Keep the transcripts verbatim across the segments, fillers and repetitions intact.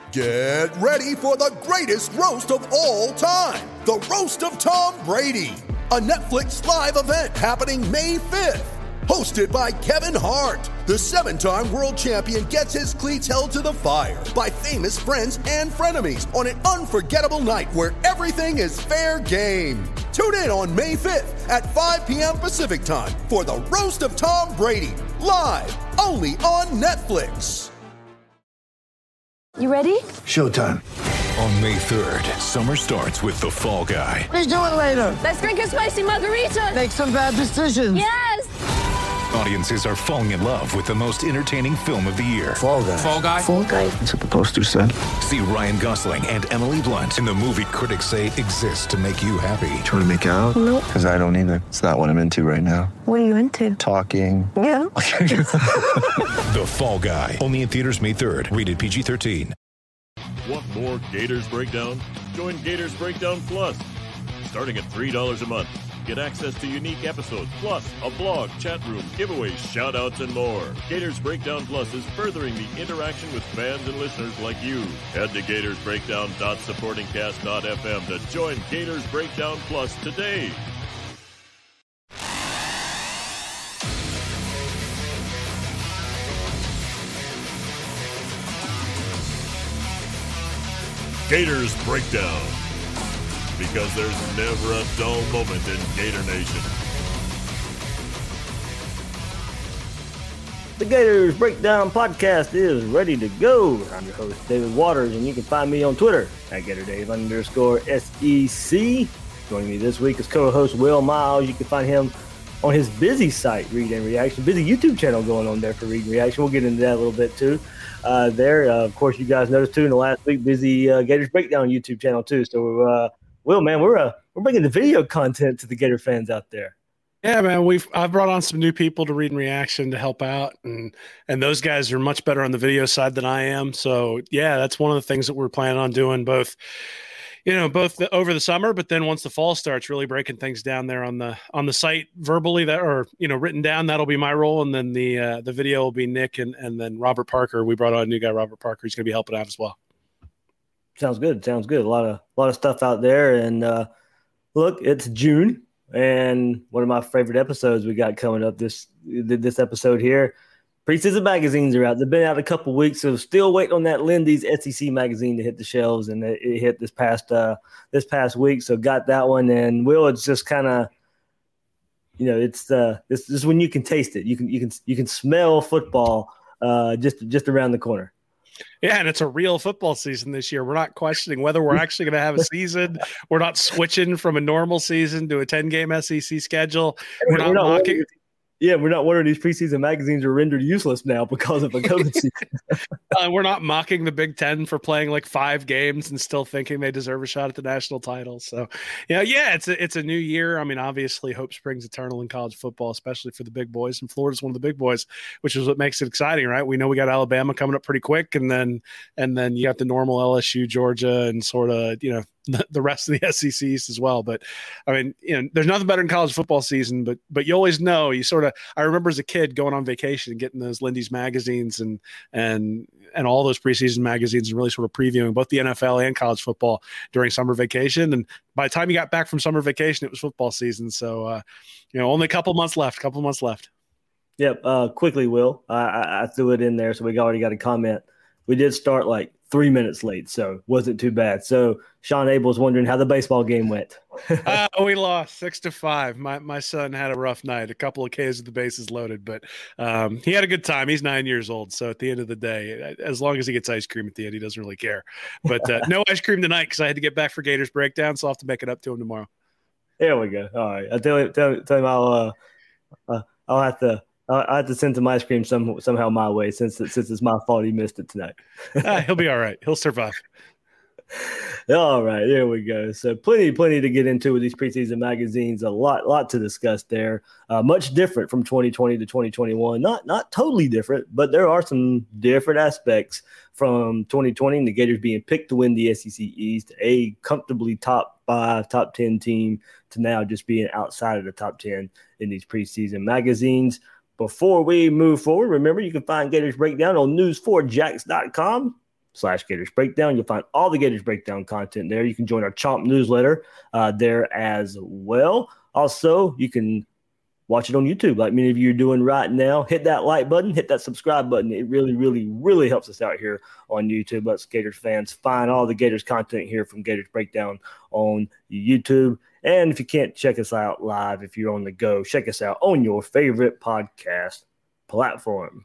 Get ready for the greatest roast of all time, the Roast of Tom Brady, a Netflix live event happening May fifth. Hosted by Kevin Hart, the seven-time world champion gets his cleats held to the fire by famous friends and frenemies on an unforgettable night where everything is fair game. Tune in on May fifth at five p.m. Pacific time for the Roast of Tom Brady, live only on Netflix. You ready? Showtime. On May third, summer starts with The Fall Guy. Let's do it later. Let's drink a spicy margarita. Make some bad decisions. Yes! Audiences are falling in love with the most entertaining film of the year. Fall Guy. Fall Guy? Fall Guy. That's what the poster said. See Ryan Gosling and Emily Blunt in the movie critics say exists to make you happy. Trying to make it out? Nope. Because I don't either. It's not what I'm into right now. What are you into? Talking. Yeah. The Fall Guy. Only in theaters May third. Rated P G thirteen. Want more Gators Breakdown? Join Gators Breakdown Plus. Starting at three dollars a month. Get access to unique episodes, plus a blog, chat room, giveaways, shout-outs, and more. Gators Breakdown Plus is furthering the interaction with fans and listeners like you. Head to gators breakdown dot supporting cast dot f m to join Gators Breakdown Plus today. Gators Breakdown. Because there's never a dull moment in Gator Nation. The Gators Breakdown podcast is ready to go. I'm your host, David Waters, and you can find me on Twitter at GatorDave underscore S E C. Joining me this week is co-host Will Miles. You can find him on his busy site, Read and Reaction. Busy YouTube channel going on there for Read and Reaction. We'll get into that a little bit, too. Uh, there, uh, of course, you guys noticed, too, in the last week, busy uh, Gators Breakdown YouTube channel, too. So, uh, Will, man, we're uh, we're bringing the video content to the Gator fans out there. Yeah, man, we've I've brought on some new people to Read and Reaction to help out, and and those guys are much better on the video side than I am. So yeah, that's one of the things that we're planning on doing, both, you know, both the, over the summer, but then once the fall starts, really breaking things down there on the on the site verbally, that or you know written down. That'll be my role, and then the uh, the video will be Nick and and then Robert Parker. We brought on a new guy, Robert Parker. He's going to be helping out as well. Sounds good. Sounds good. A lot of a lot of stuff out there, and uh, look, it's June, and one of my favorite episodes we got coming up this this episode here. Preseason magazines are out. They've been out a couple weeks, so still waiting on that Lindy's S E C magazine to hit the shelves, and it, it hit this past uh, this past week. So got that one, and Will, it's just kind of, you know, it's uh, this, this is when you can taste it. You can you can you can smell football uh, just just around the corner. Yeah, and it's a real football season this year. We're not questioning whether we're actually going to have a season. We're not switching from a normal season to a ten-game S E C schedule. We're not, we're not mocking. Yeah, we're not wondering these preseason magazines are rendered useless now because of a COVID season. uh, we're not mocking the Big Ten for playing like five games and still thinking they deserve a shot at the national title. So, yeah, yeah, it's a, it's a new year. I mean, obviously, hope springs eternal in college football, especially for the big boys. And Florida's one of the big boys, which is what makes it exciting, right? We know we got Alabama coming up pretty quick, and then and then you got the normal L S U, Georgia, and sort of, you know, the rest of the S E C East as well. But I mean, you know, there's nothing better in college football season, but, but you always know, you sort of, I remember as a kid going on vacation and getting those Lindy's magazines and, and, and all those preseason magazines and really sort of previewing both the N F L and college football during summer vacation. And by the time you got back from summer vacation, it was football season. So, uh, you know, only a couple months left, couple months left. Yep. Uh, quickly, Will, I, I, I threw it in there. So we already got a comment. We did start like three minutes late, so wasn't too bad. So Sean Abel's wondering how the baseball game went. uh, we lost six to five. My my son had a rough night. A couple of Ks with the bases loaded, but um, he had a good time. He's nine years old, so at the end of the day, as long as he gets ice cream at the end, he doesn't really care. But uh, no ice cream tonight because I had to get back for Gators Breakdown, so I'll have to make it up to him tomorrow. There we go. All right, I'll tell him. Tell, tell him I'll uh, uh, I'll have to. I have to send some ice cream some, somehow my way since since it's my fault he missed it tonight. uh, he'll be all right. He'll survive. All right, there we go. So plenty, plenty to get into with these preseason magazines. A lot, lot to discuss there. Uh, much different from twenty twenty to twenty twenty-one. Not, not totally different, but there are some different aspects from twenty twenty and the Gators being picked to win the S E C East, a comfortably top five, top ten team, to now just being outside of the top ten in these preseason magazines. Before we move forward, remember you can find Gators Breakdown on news four jacks dot com. slash Gators Breakdown. You'll find all the Gators Breakdown content there. You can join our Chomp newsletter uh, there as well. Also, you can watch it on YouTube like many of you are doing right now. Hit that like button, hit that subscribe button. It really, really, really helps us out here on YouTube. Us Gators fans find all the Gators content here from Gators Breakdown on YouTube. And if you can't check us out live, if you're on the go, check us out on your favorite podcast platform.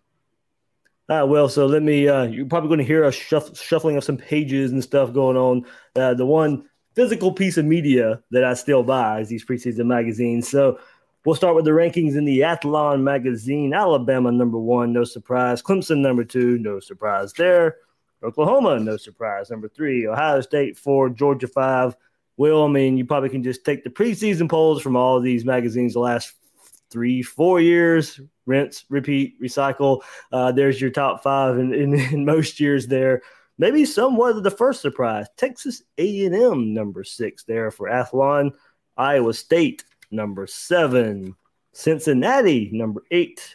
All right, well, so let me, uh, you're probably going to hear us shuff- shuffling of some pages and stuff going on. Uh, the one physical piece of media that I still buy is these preseason magazines. So we'll start with the rankings in the Athlon magazine. Alabama, number one, no surprise. Clemson, number two, no surprise there. Oklahoma, no surprise. Number three, Ohio State, four, Georgia, five. Well, I mean, you probably can just take the preseason polls from all of these magazines the last three, four years, rinse, repeat, recycle. Uh, there's your top five in, in, in most years there. Maybe somewhat of the first surprise. Texas A and M, number six there for Athlon. Iowa State, number seven. Cincinnati, number eight.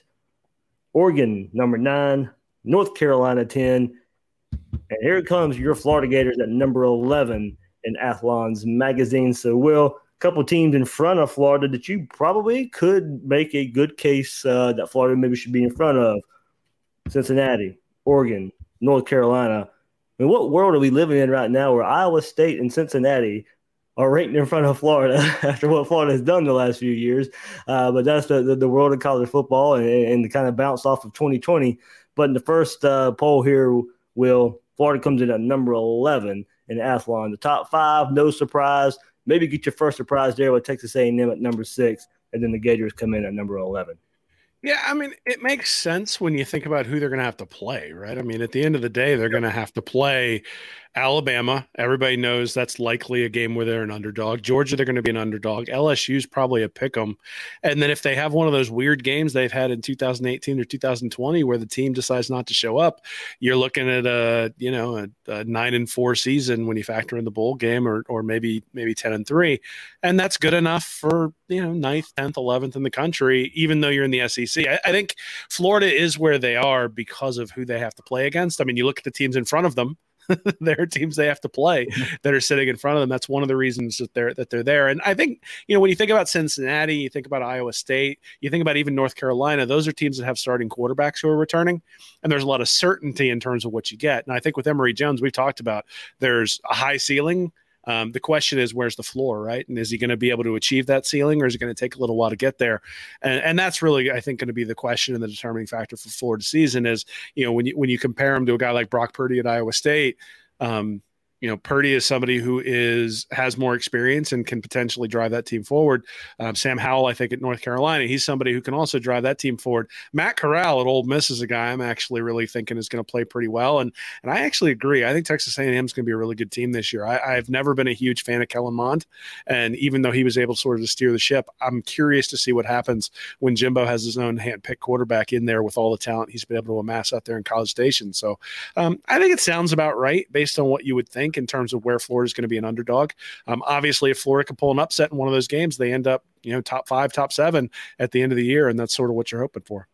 Oregon, number nine. North Carolina, ten. And here comes your Florida Gators at number eleven in Athlon's magazine. So, Will, a couple teams in front of Florida that you probably could make a good case uh, that Florida maybe should be in front of. Cincinnati, Oregon, North Carolina. I mean, what world are we living in right now where Iowa State and Cincinnati are ranked in front of Florida after what Florida has done the last few years? Uh, but that's the, the, the world of college football and, and the kind of bounce off of twenty twenty. But in the first uh, poll here, Will, Florida comes in at number eleven in Athlon. The top five, no surprise. Maybe get your first surprise there with Texas A and M at number six, and then the Gators come in at number eleven. Yeah, I mean, it makes sense when you think about who they're going to have to play, right? I mean, at the end of the day, they're going to have to play Alabama. Everybody knows that's likely a game where they're an underdog. Georgia, they're going to be an underdog. L S U's probably a pick 'em. And then if they have one of those weird games they've had in two thousand eighteen or two thousand twenty where the team decides not to show up, you're looking at a, you know, a, a nine and four season when you factor in the bowl game, or or maybe maybe ten and three. And that's good enough for, you know, ninth, tenth, eleventh in the country, even though you're in the S E C. I, I think Florida is where they are because of who they have to play against. I mean, you look at the teams in front of them. There are teams they have to play that are sitting in front of them. That's one of the reasons that they're that they're there. And I think, you know, when you think about Cincinnati, you think about Iowa State, you think about even North Carolina, those are teams that have starting quarterbacks who are returning. And there's a lot of certainty in terms of what you get. And I think with Emory Jones, we've talked about there's a high ceiling. Um, the question is, where's the floor, right? And is he going to be able to achieve that ceiling, or is it going to take a little while to get there? And, and that's really, I think, going to be the question and the determining factor for Florida's season is, you know, when you when you compare him to a guy like Brock Purdy at Iowa State, um, you know, Purdy is somebody who is has more experience and can potentially drive that team forward. Um, Sam Howell, I think, at North Carolina, he's somebody who can also drive that team forward. Matt Corral at Ole Miss is a guy I'm actually really thinking is going to play pretty well. And and I actually agree. I think Texas A and M is going to be a really good team this year. I, I've never been a huge fan of Kellen Mond. And even though he was able to sort of to steer the ship, I'm curious to see what happens when Jimbo has his own hand-picked quarterback in there with all the talent he's been able to amass out there in College Station. So um, I think it sounds about right based on what you would think in terms of where Florida is going to be an underdog. Um, obviously, if Florida can pull an upset in one of those games, they end up, you know, top five, top seven at the end of the year, and that's sort of what you're hoping for.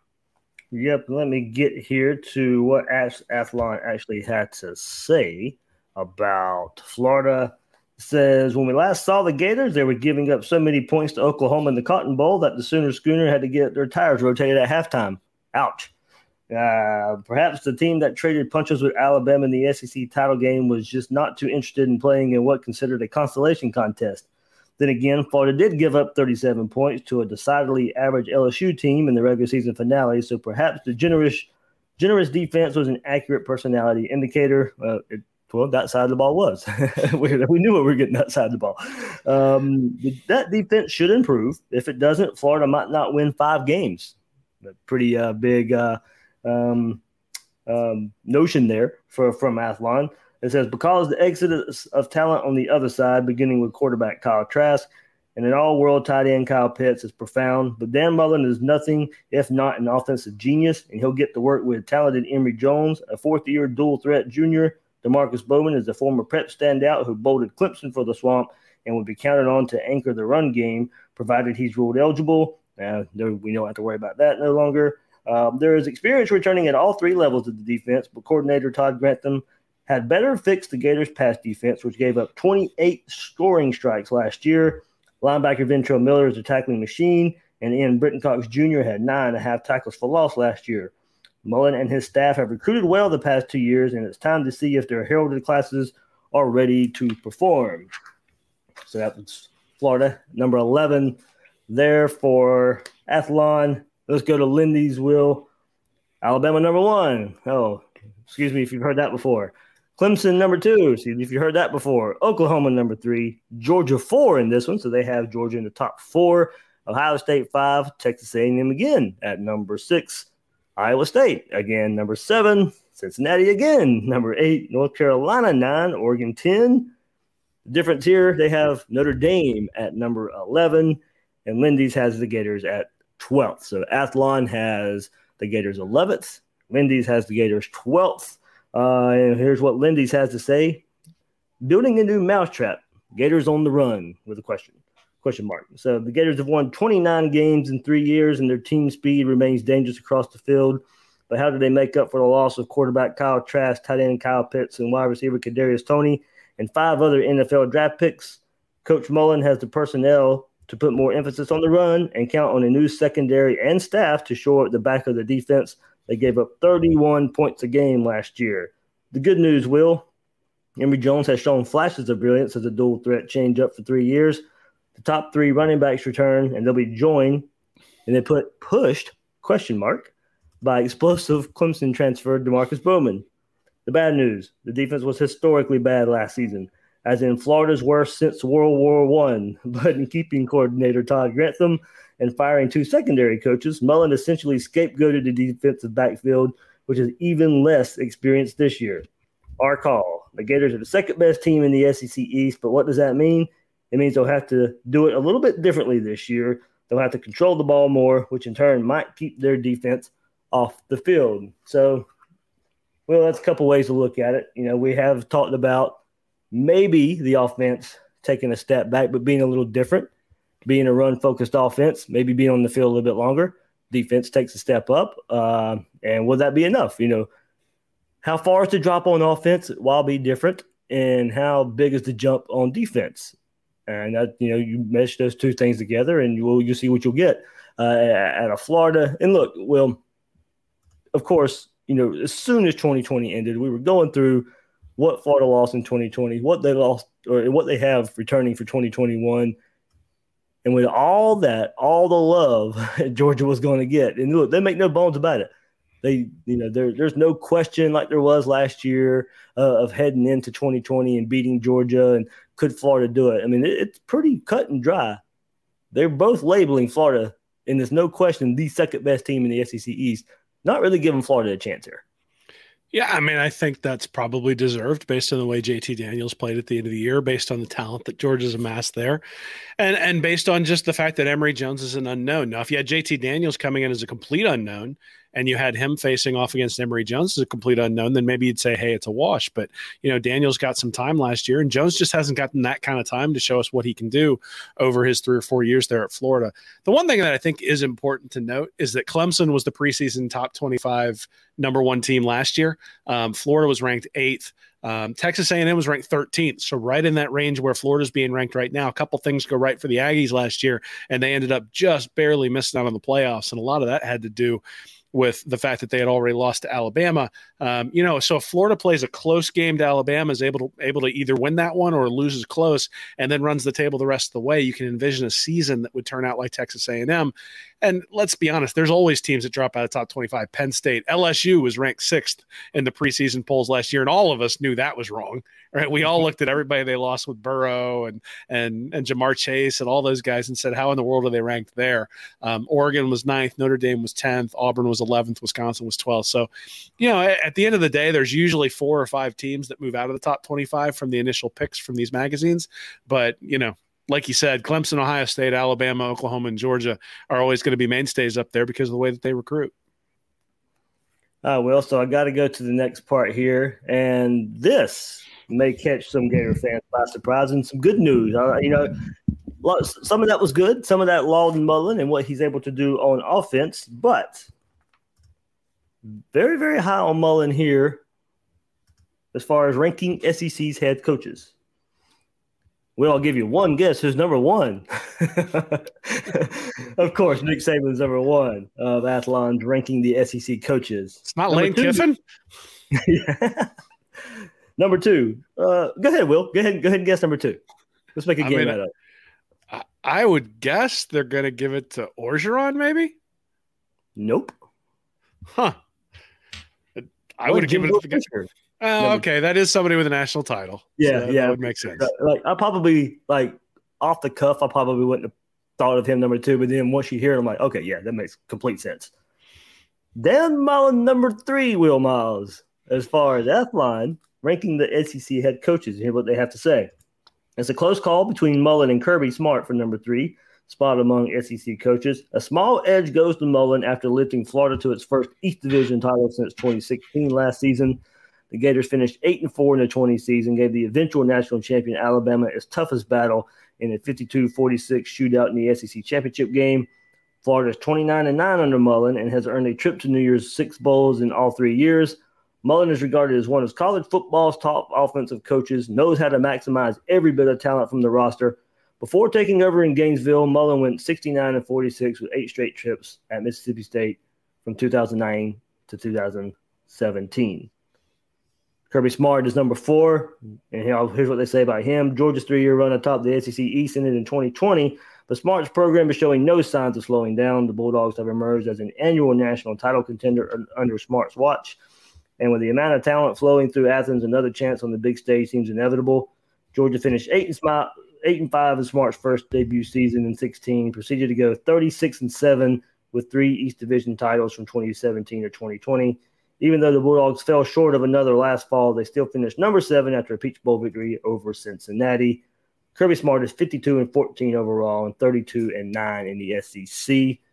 Yep. Let me get here to what Athlon actually had to say about Florida. It says, when we last saw the Gators, they were giving up so many points to Oklahoma in the Cotton Bowl that the Sooner Schooner had to get their tires rotated at halftime. Ouch. Uh, perhaps the team that traded punches with Alabama in the S E C title game was just not too interested in playing in what considered a consolation contest. Then again, Florida did give up thirty-seven points to a decidedly average L S U team in the regular season finale, so perhaps the generous generous defense was an accurate personality indicator. Uh, it, well, that side of the ball was. we, we knew we were getting that side of the ball. Um, that defense should improve. If it doesn't, Florida might not win five games. A pretty uh, big uh, – Um, um, notion there for from Athlon. It says, because the exodus of talent on the other side, beginning with quarterback Kyle Trask and an all-world tight end Kyle Pitts, is profound, but Dan Mullen is nothing if not an offensive genius, and he'll get to work with talented Emory Jones, a fourth-year dual-threat junior. DeMarcus Bowman is a former prep standout who bolted Clemson for the Swamp and would be counted on to anchor the run game, provided he's ruled eligible. Uh, we don't have to worry about that no longer. Um, there is experience returning at all three levels of the defense, but coordinator Todd Grantham had better fix the Gators' pass defense, which gave up twenty-eight scoring strikes last year. Linebacker Ventrell Miller is a tackling machine, and Ian Britton-Cox Junior had nine and a half tackles for loss last year. Mullen and his staff have recruited well the past two years, and it's time to see if their heralded classes are ready to perform. So that was Florida, number eleven there for Athlon. Let's go to Lindy's, Will. Alabama, number one. Oh, excuse me if you've heard that before. Clemson, number two. See if you heard that before. Oklahoma, number three. Georgia, four in this one. So they have Georgia in the top four. Ohio State, five. Texas A and M again at number six. Iowa State, again, number seven. Cincinnati again, number eight. North Carolina, nine. Oregon, ten. The difference here, they have Notre Dame at number eleven. And Lindy's has the Gators at twelfth. So Athlon has the Gators eleventh. Lindy's has the Gators twelfth. Uh, and here's what Lindy's has to say. Building a new mousetrap. Gators on the run with a question. Question mark. So the Gators have won twenty-nine games in three years, and their team speed remains dangerous across the field. But how do they make up for the loss of quarterback Kyle Trask, tight end Kyle Pitts, and wide receiver Kadarius Toney, and five other N F L draft picks? Coach Mullen has the personnel to put more emphasis on the run and count on a new secondary and staff to shore up the back of the defense. They gave up thirty-one points a game last year. The good news, Will, Emory Jones has shown flashes of brilliance as a dual threat changeup for three years. The top three running backs return, and they'll be joined, and they put pushed, question mark, by explosive Clemson transfer DeMarcus Bowman. The bad news, the defense was historically bad last season, as in Florida's worst since World War One. But in keeping coordinator Todd Grantham and firing two secondary coaches, Mullen essentially scapegoated the defensive backfield, which is even less experienced this year. Our call. The Gators are the second best team in the S E C East, but what does that mean? It means they'll have to do it a little bit differently this year. They'll have to control the ball more, which in turn might keep their defense off the field. So, well, that's a couple ways to look at it. You know, we have talked about maybe the offense taking a step back, but being a little different, being a run-focused offense, maybe being on the field a little bit longer. Defense takes a step up, uh, and will that be enough? You know, how far is the drop on offense while be different, and how big is the jump on defense? And, that, you know, you mesh those two things together, and you'll, you'll see what you'll get uh, at a Florida. And look, Will, of course, you know, as soon as twenty twenty ended, we were going through what Florida lost in twenty twenty, what they lost, or what they have returning for twenty twenty-one. And with all that, all the love Georgia was going to get. And look, they make no bones about it. They, you know, there, there's no question like there was last year uh, of heading into twenty twenty and beating Georgia, and could Florida do it? I mean, it, it's pretty cut and dry. They're both labeling Florida, and there's no question, the second best team in the S E C East, not really giving Florida a chance here. Yeah, I mean, I think that's probably deserved based on the way J T Daniels played at the end of the year, based on the talent that Georgia's amassed there, and and based on just the fact that Emory Jones is an unknown. Now, if you had J T Daniels coming in as a complete unknown and you had him facing off against Emory Jones as a complete unknown, then maybe you'd say, hey, it's a wash. But, you know, Daniels got some time last year, and Jones just hasn't gotten that kind of time to show us what he can do over his three or four years there at Florida. The one thing that I think is important to note is that Clemson was the preseason top twenty-five number one team last year. Um, Florida was ranked eighth. Um, Texas A and M was ranked thirteenth, so right in that range where Florida's being ranked right now. A couple things go right for the Aggies last year, and they ended up just barely missing out on the playoffs, and a lot of that had to do with the fact that they had already lost to Alabama. Um, you know, so if Florida plays a close game to Alabama, is able to able to either win that one or loses close, and then runs the table the rest of the way, you can envision a season that would turn out like Texas A and M. And let's be honest, there's always teams that drop out of top twenty-five. Penn State, L S U was ranked sixth in the preseason polls last year, and all of us knew that was wrong. Right? We all looked at everybody they lost with Burrow and and and Jamar Chase and all those guys and said, how in the world are they ranked there? Um, Oregon was ninth, Notre Dame was tenth, Auburn was eleventh, Wisconsin was twelfth. So, you know, at, at the end of the day, there's usually four or five teams that move out of the top twenty-five from the initial picks from these magazines. But, you know, like you said, Clemson, Ohio State, Alabama, Oklahoma, and Georgia are always going to be mainstays up there because of the way that they recruit. Uh, well, so I got to go to the next part here, and this may catch some Gator fans by surprise, and some good news. Uh, you know, some of that was good, some of that lauded Mullen and what he's able to do on offense, but very, very high on Mullen here as far as ranking S E C's head coaches? Well, I'll give you one guess who's number one. Of course, Nick Saban's number one of Athlon's ranking the S E C coaches. It's not number Lane two, Kiffin? Yeah. Number two. Uh, go ahead, Will. Go ahead, go ahead and guess number two. Let's make a I game mean, out of it. I, I would guess they're going to give it to Orgeron, maybe? Nope. Huh. I Well, would have Jim given it to the Fisher. Oh, okay. That is somebody with a national title. Yeah, So yeah. That would make sense. Like I probably like off the cuff, I probably wouldn't have thought of him number two, but then once you hear it, I'm like, okay, yeah, that makes complete sense. Dan Mullen number three, Will Miles, as far as Athlon ranking the S E C head coaches. Hear what they have to say. It's a close call between Mullen and Kirby Smart for number three spot among S E C coaches. A small edge goes to Mullen after lifting Florida to its first East Division title since twenty sixteen last season. The Gators finished eight and four in the twenty season, gave the eventual national champion Alabama its toughest battle in a fifty-two forty-six shootout in the S E C championship game. Florida is twenty-nine and nine under Mullen and has earned a trip to New Year's Six bowls in all three years. Mullen is regarded as one of college football's top offensive coaches, knows how to maximize every bit of talent from the roster. Before taking over in Gainesville, Mullen went sixty-nine and forty-six with eight straight trips at Mississippi State from two thousand nine to two thousand seventeen. Kirby Smart is number four, and here's what they say about him. Georgia's three-year run atop the S E C East ended in twenty twenty, but Smart's program is showing no signs of slowing down. The Bulldogs have emerged as an annual national title contender under Smart's watch, and with the amount of talent flowing through Athens, another chance on the big stage seems inevitable. Georgia finished eight and, smart, eight and five in Smart's first debut season in sixteen, proceeded to go thirty-six and seven with three East Division titles from twenty seventeen to twenty twenty. Even though the Bulldogs fell short of another last fall, they still finished number seven after a Peach Bowl victory over Cincinnati. Kirby Smart is fifty-two and fourteen overall and thirty-two and nine in the S E C.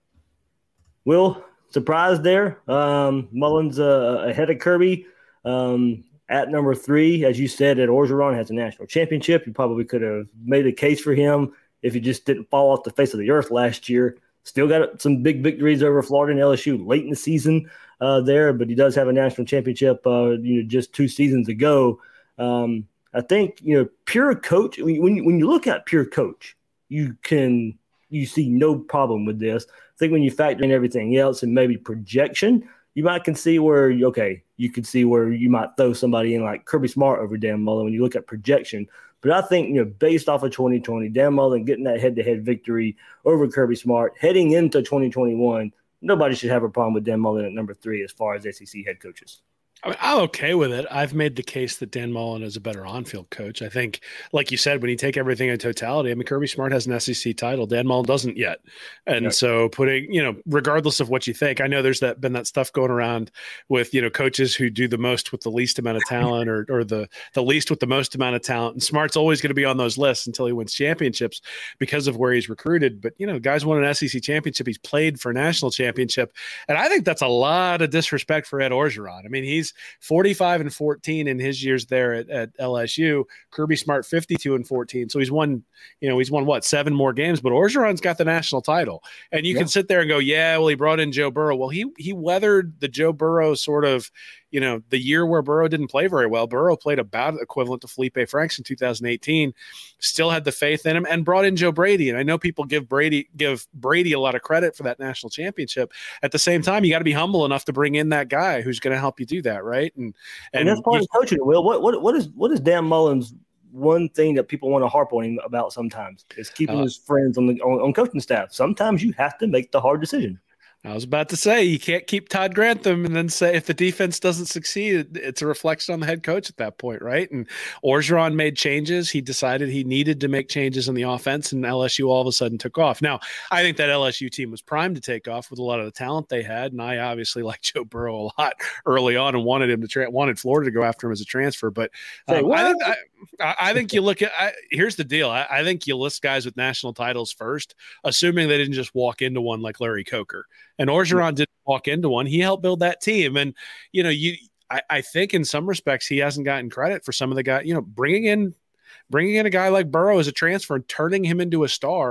Will, surprised there. Um, Mullen's uh, ahead of Kirby um, at number three. As you said, Ed Orgeron has a national championship. You probably could have made a case for him if he just didn't fall off the face of the earth last year. Still got some big victories over Florida and L S U late in the season uh, there, but he does have a national championship uh, you know, just two seasons ago. Um, I think, you know, pure coach, when, when, you, when you look at pure coach, you can you see no problem with this. I think when you factor in everything else and maybe projection, you might can see where, okay, you could see where you might throw somebody in like Kirby Smart over Dan Mullen when you look at projection. But I think, you know, based off of twenty twenty, Dan Mullen getting that head-to-head victory over Kirby Smart, heading into twenty twenty-one, nobody should have a problem with Dan Mullen at number three as far as S E C head coaches. I mean, I'm okay with it. I've made the case that Dan Mullen is a better on-field coach. I think, like you said, when you take everything in totality, I mean, Kirby Smart has an S E C title. Dan Mullen doesn't yet. And right. so putting, you know, regardless of what you think, I know there's that been that stuff going around with, you know, coaches who do the most with the least amount of talent or, or the, the least with the most amount of talent. And Smart's always going to be on those lists until he wins championships because of where he's recruited. But, you know, guys won an S E C championship. He's played for a national championship. And I think that's a lot of disrespect for Ed Orgeron. I mean, he's forty-five and fourteen in his years there at, at L S U. Kirby Smart fifty-two and fourteen. So he's won, you know, he's won what, seven more games, but Orgeron's got the national title. And you yeah. can sit there and go, yeah, well, he brought in Joe Burrow. Well, he he weathered the Joe Burrow sort of, you know, the year where Burrow didn't play very well. Burrow played about equivalent to Felipe Franks in two thousand eighteen, still had the faith in him and brought in Joe Brady. And I know people give Brady give Brady a lot of credit for that national championship. At the same time, you got to be humble enough to bring in that guy who's going to help you do that, right? And and, and that's part of coaching. Will, what what what is what is Dan Mullen's one thing that people want to harp on him about sometimes is keeping uh, his friends on the on, on coaching staff. Sometimes you have to make the hard decision. I was about to say, you can't keep Todd Grantham and then say if the defense doesn't succeed, it's a reflection on the head coach at that point, right? And Orgeron made changes. He decided he needed to make changes in the offense, and L S U all of a sudden took off. Now, I think that L S U team was primed to take off with a lot of the talent they had, and I obviously like Joe Burrow a lot early on and wanted him to tra- wanted Florida to go after him as a transfer. But um, I think I, I think you look at I, here's the deal. I, I think you list guys with national titles first, assuming they didn't just walk into one like Larry Coker. And Orgeron didn't walk into one. He helped build that team. And, you know, you, I, I think in some respects he hasn't gotten credit for some of the guys, you know, bringing in, bringing in a guy like Burrow as a transfer and turning him into a star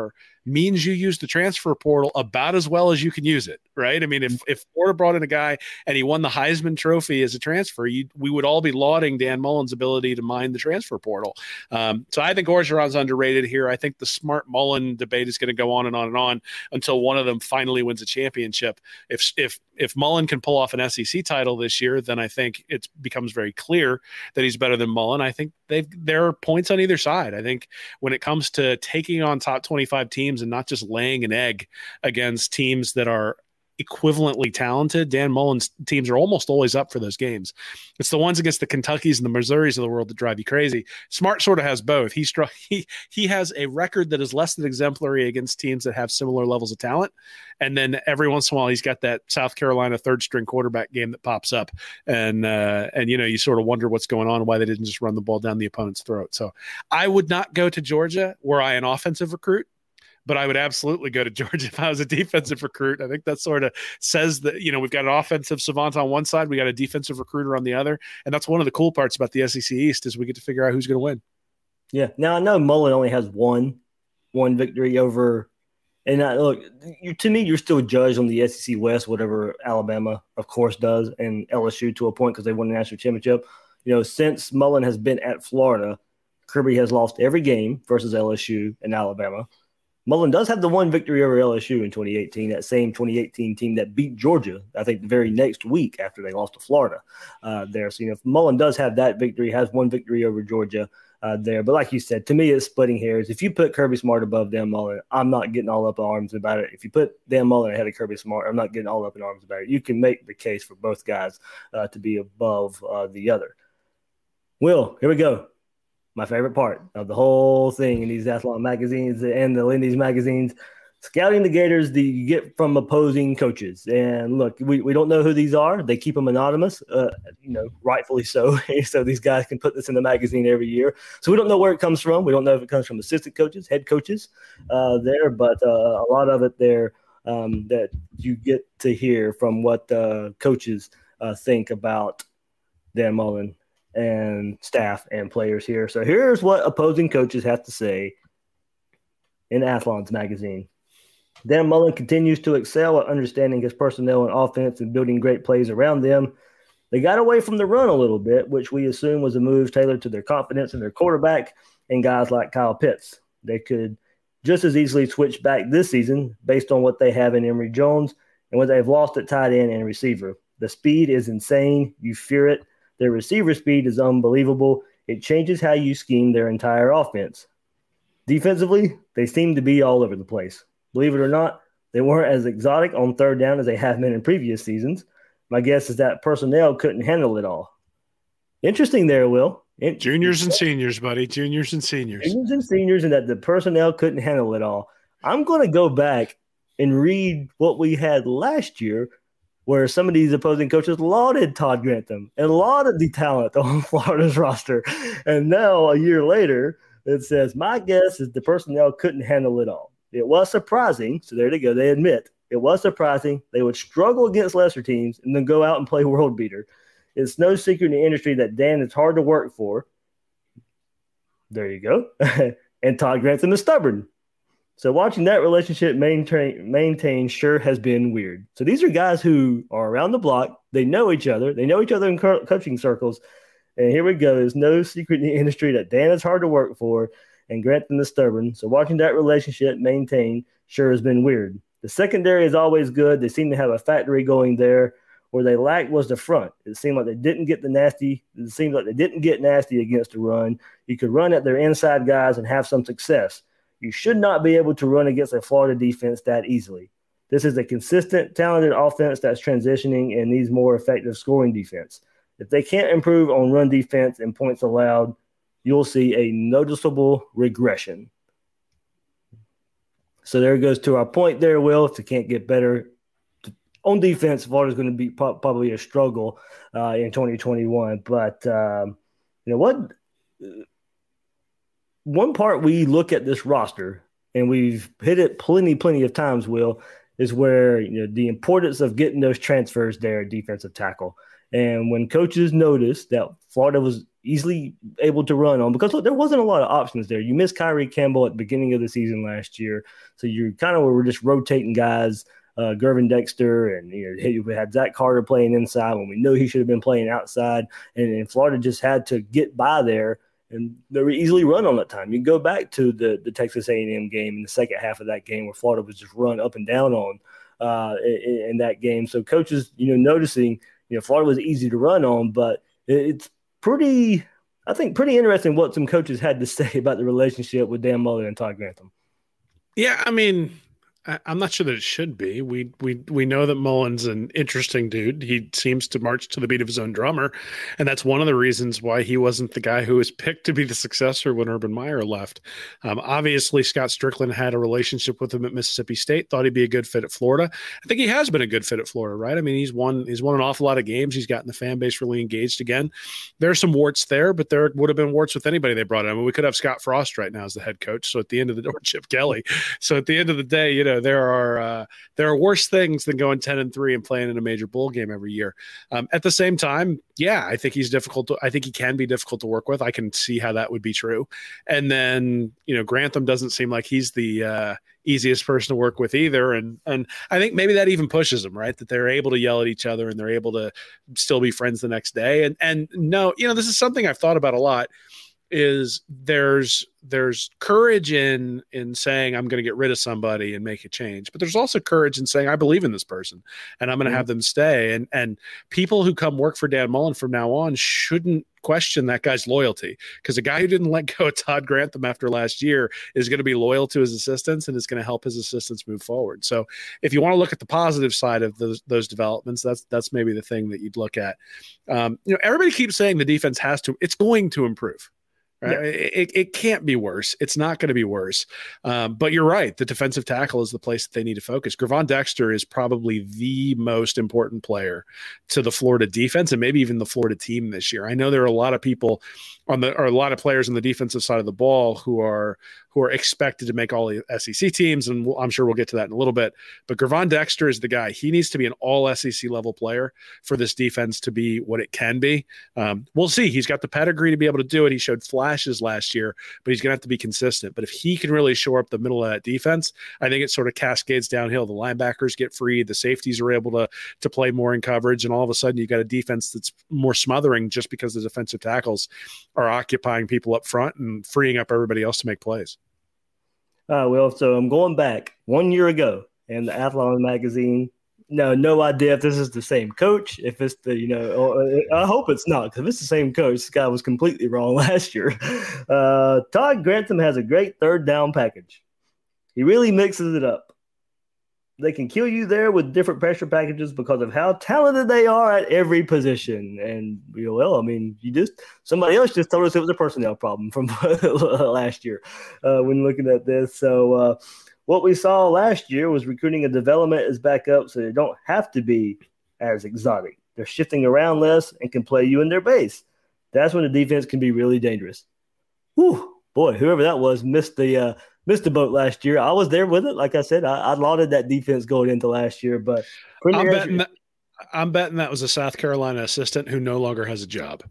means you use the transfer portal about as well as you can use it, right? I mean, if, if Florida brought in a guy and he won the Heisman Trophy as a transfer, you, we would all be lauding Dan Mullen's ability to mine the transfer portal. Um, so I think Orgeron's underrated here. I think the smart Mullen debate is going to go on and on and on until one of them finally wins a championship. If if if Mullen can pull off an S E C title this year, then I think it becomes very clear that he's better than Mullen. I think they've there are points on either side. I think when it comes to taking on top twenty-five teams and not just laying an egg against teams that are equivalently talented, Dan Mullen's teams are almost always up for those games. It's the ones against the Kentuckys and the Missouris of the world that drive you crazy. Smart sort of has both. He struck, he he has a record that is less than exemplary against teams that have similar levels of talent, and then every once in a while he's got that South Carolina third string quarterback game that pops up, and uh, and you know you sort of wonder what's going on, why they didn't just run the ball down the opponent's throat. So I would not go to Georgia were I an offensive recruit, but I would absolutely go to Georgia if I was a defensive recruit. I think that sort of says that, you know, we've got an offensive savant on one side, we got a defensive recruiter on the other. And that's one of the cool parts about the S E C East is we get to figure out who's going to win. Yeah. Now I know Mullen only has one, one victory over, and I, look, you, to me, you're still judged on the S E C West, whatever Alabama, of course, does, and L S U to a point because they won the national championship. You know, since Mullen has been at Florida, Kirby has lost every game versus L S U and Alabama. Mullen does have the one victory over L S U in twenty eighteen, that same twenty eighteen team that beat Georgia, I think, the very next week after they lost to Florida uh, there. So, you know, if Mullen does have that victory, has one victory over Georgia uh, there. But like you said, to me, it's splitting hairs. If you put Kirby Smart above Dan Mullen, I'm not getting all up in arms about it. If you put Dan Mullen ahead of Kirby Smart, I'm not getting all up in arms about it. You can make the case for both guys uh, to be above uh, the other. Will, here we go. My favorite part of the whole thing in these Athlon magazines and the Lindy's magazines, scouting the Gators that you get from opposing coaches. And look, we, we don't know who these are. They keep them anonymous, uh, you know, rightfully so. So these guys can put this in the magazine every year. So we don't know where it comes from. We don't know if it comes from assistant coaches, head coaches uh, there, but uh, a lot of it there um, that you get to hear from what uh, coaches uh, think about Dan Mullen and staff and players here. So here's what opposing coaches have to say in Athlon's magazine. Dan Mullen continues to excel at understanding his personnel and offense and building great plays around them. They got away from the run a little bit, which we assume was a move tailored to their confidence in their quarterback and guys like Kyle Pitts. They could just as easily switch back this season based on what they have in Emory Jones and what they've lost at tight end and receiver. The speed is insane. You fear it. Their receiver speed is unbelievable. It changes how you scheme their entire offense. Defensively, they seem to be all over the place. Believe it or not, they weren't as exotic on third down as they have been in previous seasons. My guess is that personnel couldn't handle it all. Interesting there, Will. It, Juniors and seniors, buddy. Juniors and seniors. Juniors and seniors, and that the personnel couldn't handle it all. I'm going to go back and read what we had last year, where some of these opposing coaches lauded Todd Grantham and lauded the talent on Florida's roster. And now, a year later, it says, my guess is the personnel couldn't handle it all. It was surprising. So there they go. They admit it was surprising. They would struggle against lesser teams and then go out and play world beater. It's no secret in the industry that Dan is hard to work for. There you go. And Todd Grantham is stubborn. So watching that relationship maintain, maintain sure has been weird. So these are guys who are around the block. They know each other. They know each other in co- coaching circles. And here we go. There's no secret in the industry that Dan is hard to work for and Grantham is stubborn. So watching that relationship maintain sure has been weird. The secondary is always good. They seem to have a factory going there. Where they lacked was the front. It seemed like they didn't get the nasty. It seemed like they didn't get nasty against the run. You could run at their inside guys and have some success. You should not be able to run against a Florida defense that easily. This is a consistent, talented offense that's transitioning and needs more effective scoring defense. If they can't improve on run defense and points allowed, you'll see a noticeable regression. So there goes to our point there, Will. If they can't get better on defense, Florida's going to be pro- probably a struggle uh, in twenty twenty-one. But um, you know what? One part we look at this roster, and we've hit it plenty, plenty of times, Will, is where you know the importance of getting those transfers there at defensive tackle. And when coaches noticed that Florida was easily able to run on, because look, there wasn't a lot of options there. You missed Kyrie Campbell at the beginning of the season last year, so you kind of were just rotating guys, uh, Gervin Dexter, and you know, we had Zach Carter playing inside when we knew he should have been playing outside, and, and Florida just had to get by there, and they were easily run on that time. You go back to the the Texas A and M game in the second half of that game where Florida was just run up and down on uh, in, in that game. So coaches, you know, noticing, you know, Florida was easy to run on, but it's pretty, I think, pretty interesting what some coaches had to say about the relationship with Dan Mullen and Todd Grantham. Yeah, I mean, I'm not sure that it should be. We we we know that Mullen's an interesting dude. He seems to march to the beat of his own drummer, and that's one of the reasons why he wasn't the guy who was picked to be the successor when Urban Meyer left. Um, obviously, Scott Strickland had a relationship with him at Mississippi State, thought he'd be a good fit at Florida. I think he has been a good fit at Florida, right? I mean, he's won he's won an awful lot of games. He's gotten the fan base really engaged again. There are some warts there, but there would have been warts with anybody they brought in. I mean, we could have Scott Frost right now as the head coach. So at the end of the or Chip Kelly. So at the end of the day, you know, there are uh, there are worse things than going ten and three and playing in a major bowl game every year. Um, at the same time, yeah, I think he's difficult. To, I think he can be difficult to work with. I can see how that would be true. And then, you know, Grantham doesn't seem like he's the uh, easiest person to work with either. And and I think maybe that even pushes them, right? That they're able to yell at each other and they're able to still be friends the next day. And and no, you know, this is something I've thought about a lot. Is there's there's courage in in saying I'm going to get rid of somebody and make a change, but there's also courage in saying I believe in this person and I'm going to mm-hmm. have them stay. And and people who come work for Dan Mullen from now on shouldn't question that guy's loyalty, because a guy who didn't let go of Todd Grantham after last year is going to be loyal to his assistants and is going to help his assistants move forward. So if you want to look at the positive side of those those developments, that's that's maybe the thing that you'd look at. Um, you know, everybody keeps saying the defense has to, it's going to improve. Right? Yeah. It, it can't be worse. It's not going to be worse. Um, but you're right. The defensive tackle is the place that they need to focus. Gervon Dexter is probably the most important player to the Florida defense and maybe even the Florida team this year. I know there are a lot of people on the, or a lot of players on the defensive side of the ball who are, who are expected to make all the S E C teams. And we'll, I'm sure we'll get to that in a little bit, but Gervon Dexter is the guy. He needs to be an all S E C level player for this defense to be what it can be. Um, we'll see. He's got the pedigree to be able to do it. He showed flashes last year, but he's going to have to be consistent. But if he can really shore up the middle of that defense, I think it sort of cascades downhill. The linebackers get free. The safeties are able to, to play more in coverage. And all of a sudden you've got a defense that's more smothering just because the defensive tackles are occupying people up front and freeing up everybody else to make plays. Uh, well, so I'm going back one year ago in the Athlon magazine. No, no idea if this is the same coach. If it's the, you know, I hope it's not, because if it's the same coach, this guy was completely wrong last year. Uh, Todd Grantham has a great third down package. He really mixes it up. They can kill you there with different pressure packages because of how talented they are at every position. And, you know, well, I mean, you just somebody else just told us it was a personnel problem from last year uh, when looking at this. So uh, what we saw last year was recruiting and development is back up, so they don't have to be as exotic. They're shifting around less and can play you in their base. That's when the defense can be really dangerous. Whew, boy, whoever that was missed the uh, – Missed the boat last year. I was there with it. Like I said, I, I lauded that defense going into last year. But I'm betting, that, I'm betting that was a South Carolina assistant who no longer has a job.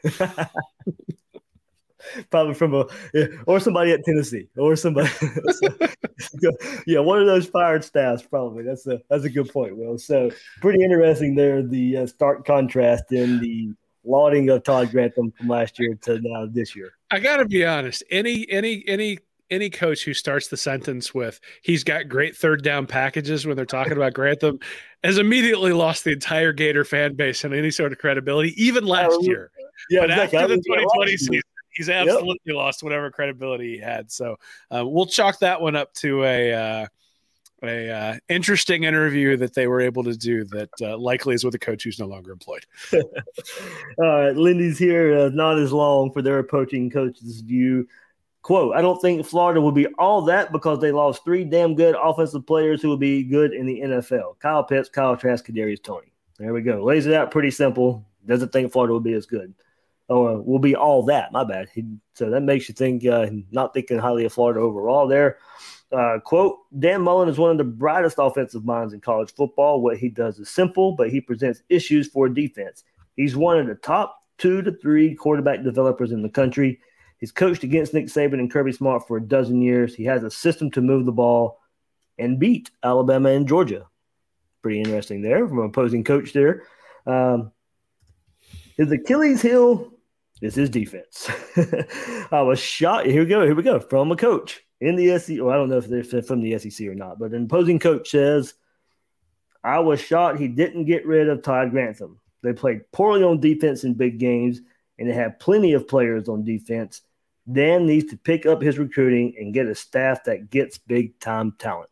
Probably from a or somebody at Tennessee or somebody. Yeah, one of those fired staffs. Probably that's a that's a good point, Will. So pretty interesting there. The uh, stark contrast in the lauding of Todd Grantham from last year to now this year. I got to be honest. Any any any. Any coach who starts the sentence with he's got great third down packages when they're talking about Grantham has immediately lost the entire Gator fan base and any sort of credibility, even last year. Yeah, but exactly. After the twenty twenty season, he's absolutely yep. lost whatever credibility he had. So uh, we'll chalk that one up to a uh, a uh, interesting interview that they were able to do that uh, likely is with a coach who's no longer employed. All right, Lindy's here, uh, not as long for their approaching coach's view. Quote, I don't think Florida will be all that because they lost three damn good offensive players who will be good in the N F L. Kyle Pitts, Kyle Trask, Kadarius Toney. There we go. Lays it out pretty simple. Doesn't think Florida will be as good. Or uh, will be all that. My bad. He, so that makes you think, uh, not thinking highly of Florida overall there. Uh, quote, Dan Mullen is one of the brightest offensive minds in college football. What he does is simple, but he presents issues for defense. He's one of the top two to three quarterback developers in the country. He's coached against Nick Saban and Kirby Smart for a dozen years. He has a system to move the ball and beat Alabama and Georgia. Pretty interesting there from an opposing coach there. Um, his Achilles heel is his defense. I was shocked. Here we go. Here we go. From a coach in the S E C. Well, I don't know if they're from the S E C or not, but an opposing coach says, I was shocked he didn't get rid of Todd Grantham. They played poorly on defense in big games, and they have plenty of players on defense. Dan needs to pick up his recruiting and get a staff that gets big-time talent.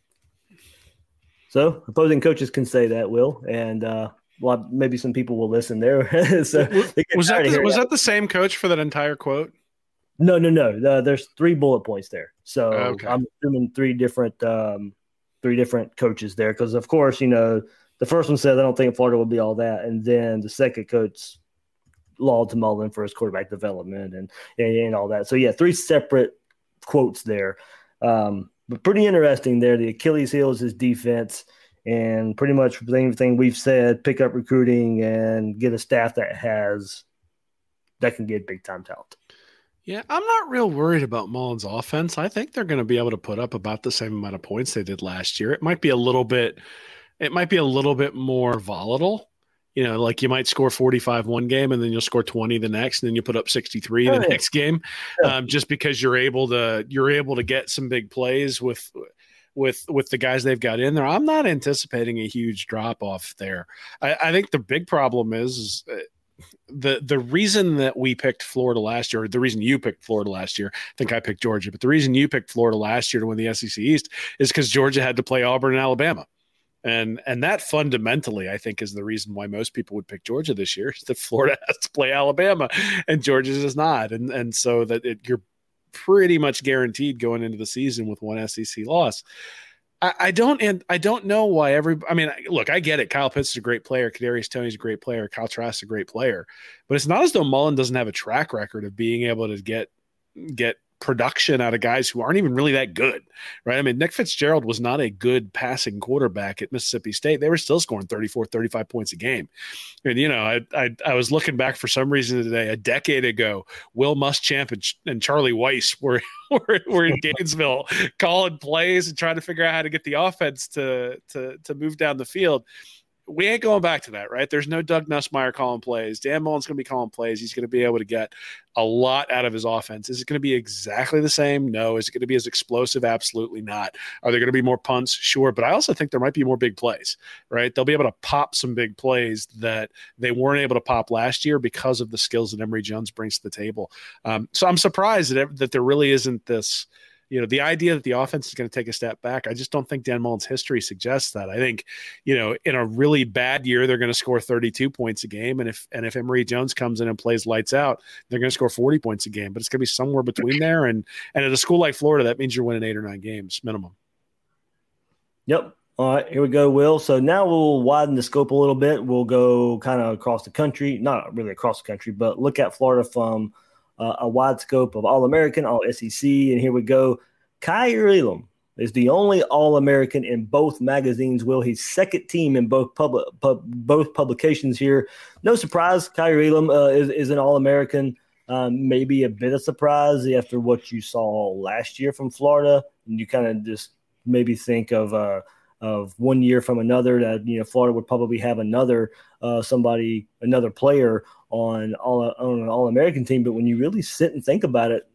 So opposing coaches can say that, Will, and uh, well, maybe some people will listen there. so was that the, was that the same coach for that entire quote? No, no, no. Uh, there's three bullet points there. So okay. I'm assuming three different um, three different coaches there because, of course, you know, the first one says I don't think Florida will be all that, and then the second coach lauded Mullen for his quarterback development and, and and all that. So yeah, three separate quotes there. Um, But pretty interesting there. The Achilles heel is his defense, and pretty much everything we've said, pick up recruiting and get a staff that has that can get big-time talent. Yeah, I'm not real worried about Mullen's offense. I think they're going to be able to put up about the same amount of points they did last year. It might be a little bit it might be a little bit more volatile. You know, like you might score forty-five one game and then you'll score twenty the next, and then you put up sixty-three oh, the yeah. next game, yeah. um, just because you're able to you're able to get some big plays with with with the guys they've got in there. I'm not anticipating a huge drop off there. I, I think the big problem is, is uh, the the reason that we picked Florida last year, or the reason you picked Florida last year, I think I picked Georgia, but the reason you picked Florida last year to win the S E C East is because Georgia had to play Auburn and Alabama. And and that fundamentally, I think, is the reason why most people would pick Georgia this year, is that Florida has to play Alabama and Georgia does not. And and so that it, you're pretty much guaranteed going into the season with one S E C loss. I, I don't and I don't know why every I mean, look, I get it. Kyle Pitts is a great player. Kadarius Toney's a great player. Kyle Trask is a great player. But it's not as though Mullen doesn't have a track record of being able to get get production out of guys who aren't even really that good, right? I mean, Nick Fitzgerald was not a good passing quarterback at Mississippi State. They were still scoring thirty-four, thirty-five points a game. And, you know, I I, I was looking back for some reason today, a decade ago, Will Muschamp and, and Charlie Weiss were, were, were in Gainesville calling plays and trying to figure out how to get the offense to, to, to move down the field. We ain't going back to that, right? There's no Doug Nussmeier calling plays. Dan Mullen's going to be calling plays. He's going to be able to get a lot out of his offense. Is it going to be exactly the same? No. Is it going to be as explosive? Absolutely not. Are there going to be more punts? Sure. But I also think there might be more big plays, right? They'll be able to pop some big plays that they weren't able to pop last year because of the skills that Emory Jones brings to the table. Um, so I'm surprised that, that there really isn't this – you know, the idea that the offense is going to take a step back, I just don't think Dan Mullen's history suggests that. I think, you know, in a really bad year, they're going to score thirty-two points a game. And if and if Emory Jones comes in and plays lights out, they're going to score forty points a game. But it's going to be somewhere between there. And and at a school like Florida, that means you're winning eight or nine games minimum. Yep. All right, here we go, Will. So now we'll widen the scope a little bit. We'll go kind of across the country, not really across the country, but look at Florida from uh, a wide scope of All-American, All-S E C, and here we go. Kaiir Elam is the only All-American in both magazines. Will he's second team in both public pub, both publications here. No surprise, Kaiir Elam uh, is, is an All-American. Um, maybe a bit of surprise after what you saw last year from Florida, and you kind of just maybe think of uh, of one year from another that you know Florida would probably have another uh, somebody another player on all on an All-American team. But when you really sit and think about it,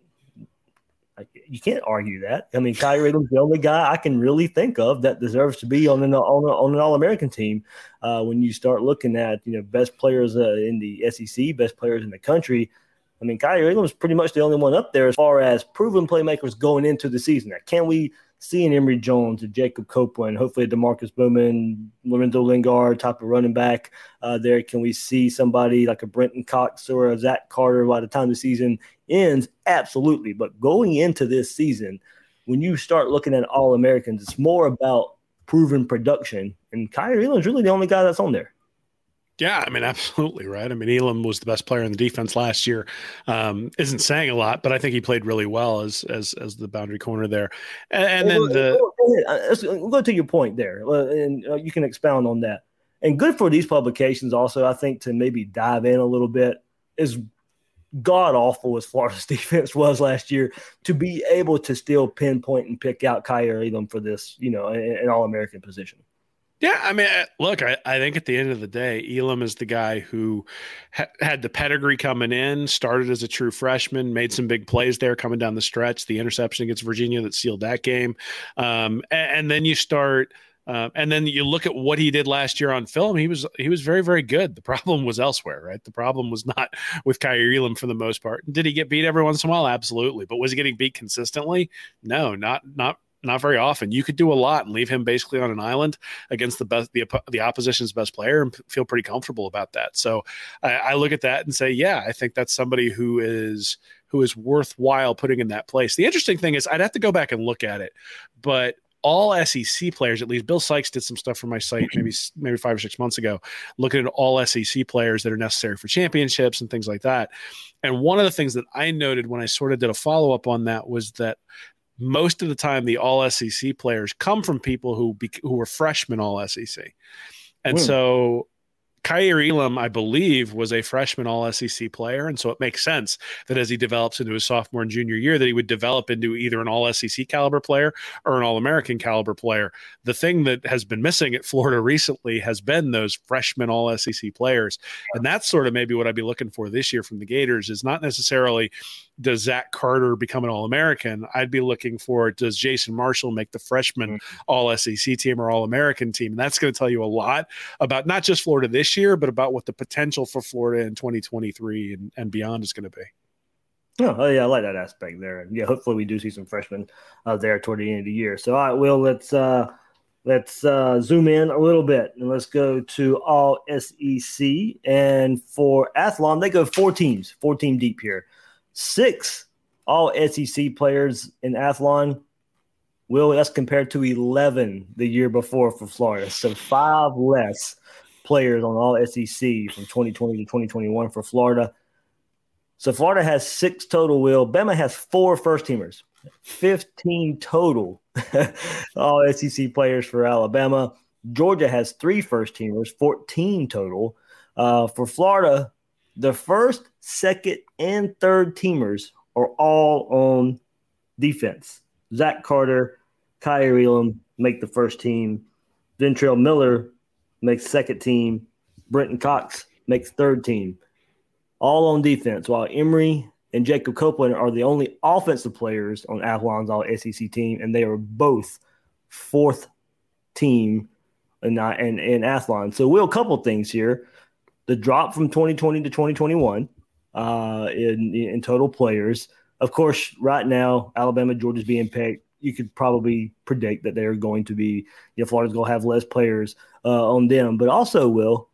you can't argue that. I mean, Kaiir Elam's the only guy I can really think of that deserves to be on an on, a, on an All-American team. Uh, when you start looking at you know best players uh, in the S E C, best players in the country, I mean, Kaiir Elam is pretty much the only one up there as far as proven playmakers going into the season. Now, can we see an Emory Jones, a Jacob Copeland, hopefully a DeMarcus Bowman, Lorenzo Lingard type of running back uh, there? Can we see somebody like a Brenton Cox or a Zach Carter by the time the season ends? Absolutely. But going into this season, when you start looking at All-Americans, it's more about proven production. And Kaiir Elam is really the only guy that's on there. Yeah, I mean, absolutely, right? I mean, Elam was the best player in the defense last year. Um, isn't saying a lot, but I think he played really well as as as the boundary corner there. And, and then the let's go to your point there, and you can expound on that. And good for these publications also, I think, to maybe dive in a little bit as god awful as Florida's defense was last year, to be able to still pinpoint and pick out Kaiir Elam for this, you know, an All-American position. Yeah, I mean, look, I, I think at the end of the day, Elam is the guy who ha- had the pedigree coming in, started as a true freshman, made some big plays there coming down the stretch, the interception against Virginia that sealed that game. Um, and, and then you start uh, – and then you look at what he did last year on film. He was he was very, very good. The problem was elsewhere, right? The problem was not with Kaiir Elam for the most part. Did he get beat every once in a while? Absolutely. But was he getting beat consistently? No, not not – Not very often. You could do a lot and leave him basically on an island against the best, the, the opposition's best player, and feel pretty comfortable about that. So I, I look at that and say, yeah, I think that's somebody who is who is worthwhile putting in that place. The interesting thing is, I'd have to go back and look at it, but all S E C players, at least Bill Sykes did some stuff for my site maybe maybe five or six months ago, looking at all S E C players that are necessary for championships and things like that. And one of the things that I noted when I sort of did a follow up on that was that most of the time the all S E C players come from people who be, who were freshmen all S E C. And mm. so Kaiir Elam, I believe, was a freshman all S E C player. And so it makes sense that as he develops into his sophomore and junior year, that he would develop into either an all S E C caliber player or an all-American caliber player. The thing that has been missing at Florida recently has been those freshman all S E C players. And that's sort of maybe what I'd be looking for this year from the Gators, is not necessarily does Zach Carter become an All-American. I'd be looking for, does Jason Marshall make the freshman mm-hmm. all S E C team or all-American team? And that's going to tell you a lot about not just Florida this year, but about what the potential for Florida in twenty twenty-three and, and beyond is going to be. Oh, oh, yeah, I like that aspect there. And yeah, hopefully we do see some freshmen uh, there toward the end of the year. So, all right, Will, let's uh, let's uh, zoom in a little bit and let's go to all S E C. And for Athlon, they go four teams, four team deep here. Six all S E C players in Athlon. Will, that's compared to eleven the year before for Florida. So five less players on all S E C from twenty twenty to twenty twenty-one for Florida. So Florida has six total, Will. Bama has four first-teamers, fifteen total all S E C players for Alabama. Georgia has three first-teamers, fourteen total. Uh, for Florida, the first, second, and third teamers are all on defense. Zach Carter, Kaiir Elam make the first team. Ventrell Miller makes second team. Brenton Cox makes third team. All on defense, while Emory and Jacob Copeland are the only offensive players on Athlon's all S E C team, and they are both fourth team in, in, in Athlon. So, Will, a couple things here. The drop from twenty twenty to twenty twenty-one uh, in, in total players. Of course, right now, Alabama, Georgia's being picked. You could probably predict that they're going to be, you know, Florida's going to have less players uh, on them. But also, Will,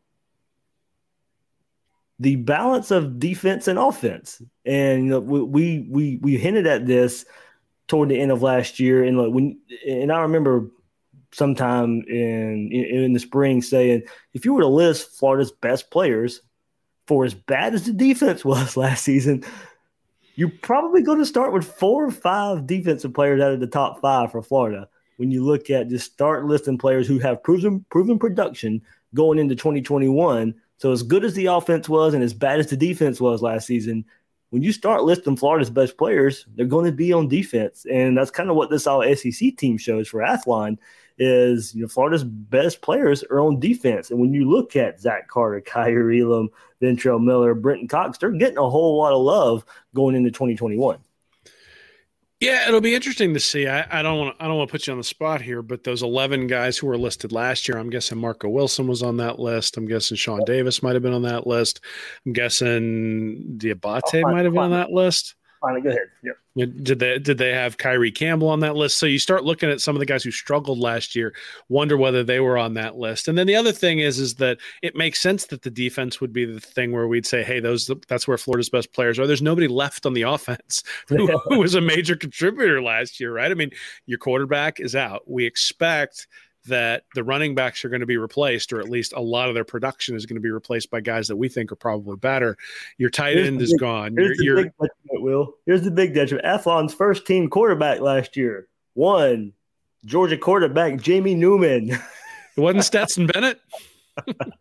the balance of defense and offense. And you know, we we we hinted at this toward the end of last year. And like when, and I remember sometime in, in in the spring saying, if you were to list Florida's best players for as bad as the defense was last season, you're probably going to start with four or five defensive players out of the top five for Florida. When you look at just start listing players who have proven proven production going into twenty twenty-one. So as good as the offense was and as bad as the defense was last season, when you start listing Florida's best players, they're going to be on defense. And that's kind of what this all S E C team shows for Athlon is, you know, Florida's best players are on defense. And when you look at Zach Carter, Kaiir Elam, Ventrell Miller, Brenton Cox, they're getting a whole lot of love going into twenty twenty-one. Yeah, it'll be interesting to see. I, I don't want I don't want to put you on the spot here, but those eleven guys who were listed last year, I'm guessing Marco Wilson was on that list. I'm guessing Sean Davis might have been on that list. I'm guessing Diabate might have been on that list. Fine, go ahead. Yep. Did they did they have Kyrie Campbell on that list? So you start looking at some of the guys who struggled last year, wonder whether they were on that list. And then the other thing is, is that it makes sense that the defense would be the thing where we'd say, hey, those that's where Florida's best players are. There's nobody left on the offense who, who was a major contributor last year, right? I mean, your quarterback is out. We expect that the running backs are going to be replaced, or at least a lot of their production is going to be replaced by guys that we think are probably better. Your tight here's end is big, gone. Here's you're, the you're, big detriment, Will. Here's the big detriment. Athlon's first team quarterback last year, one Georgia quarterback Jamie Newman. It wasn't Stetson Bennett.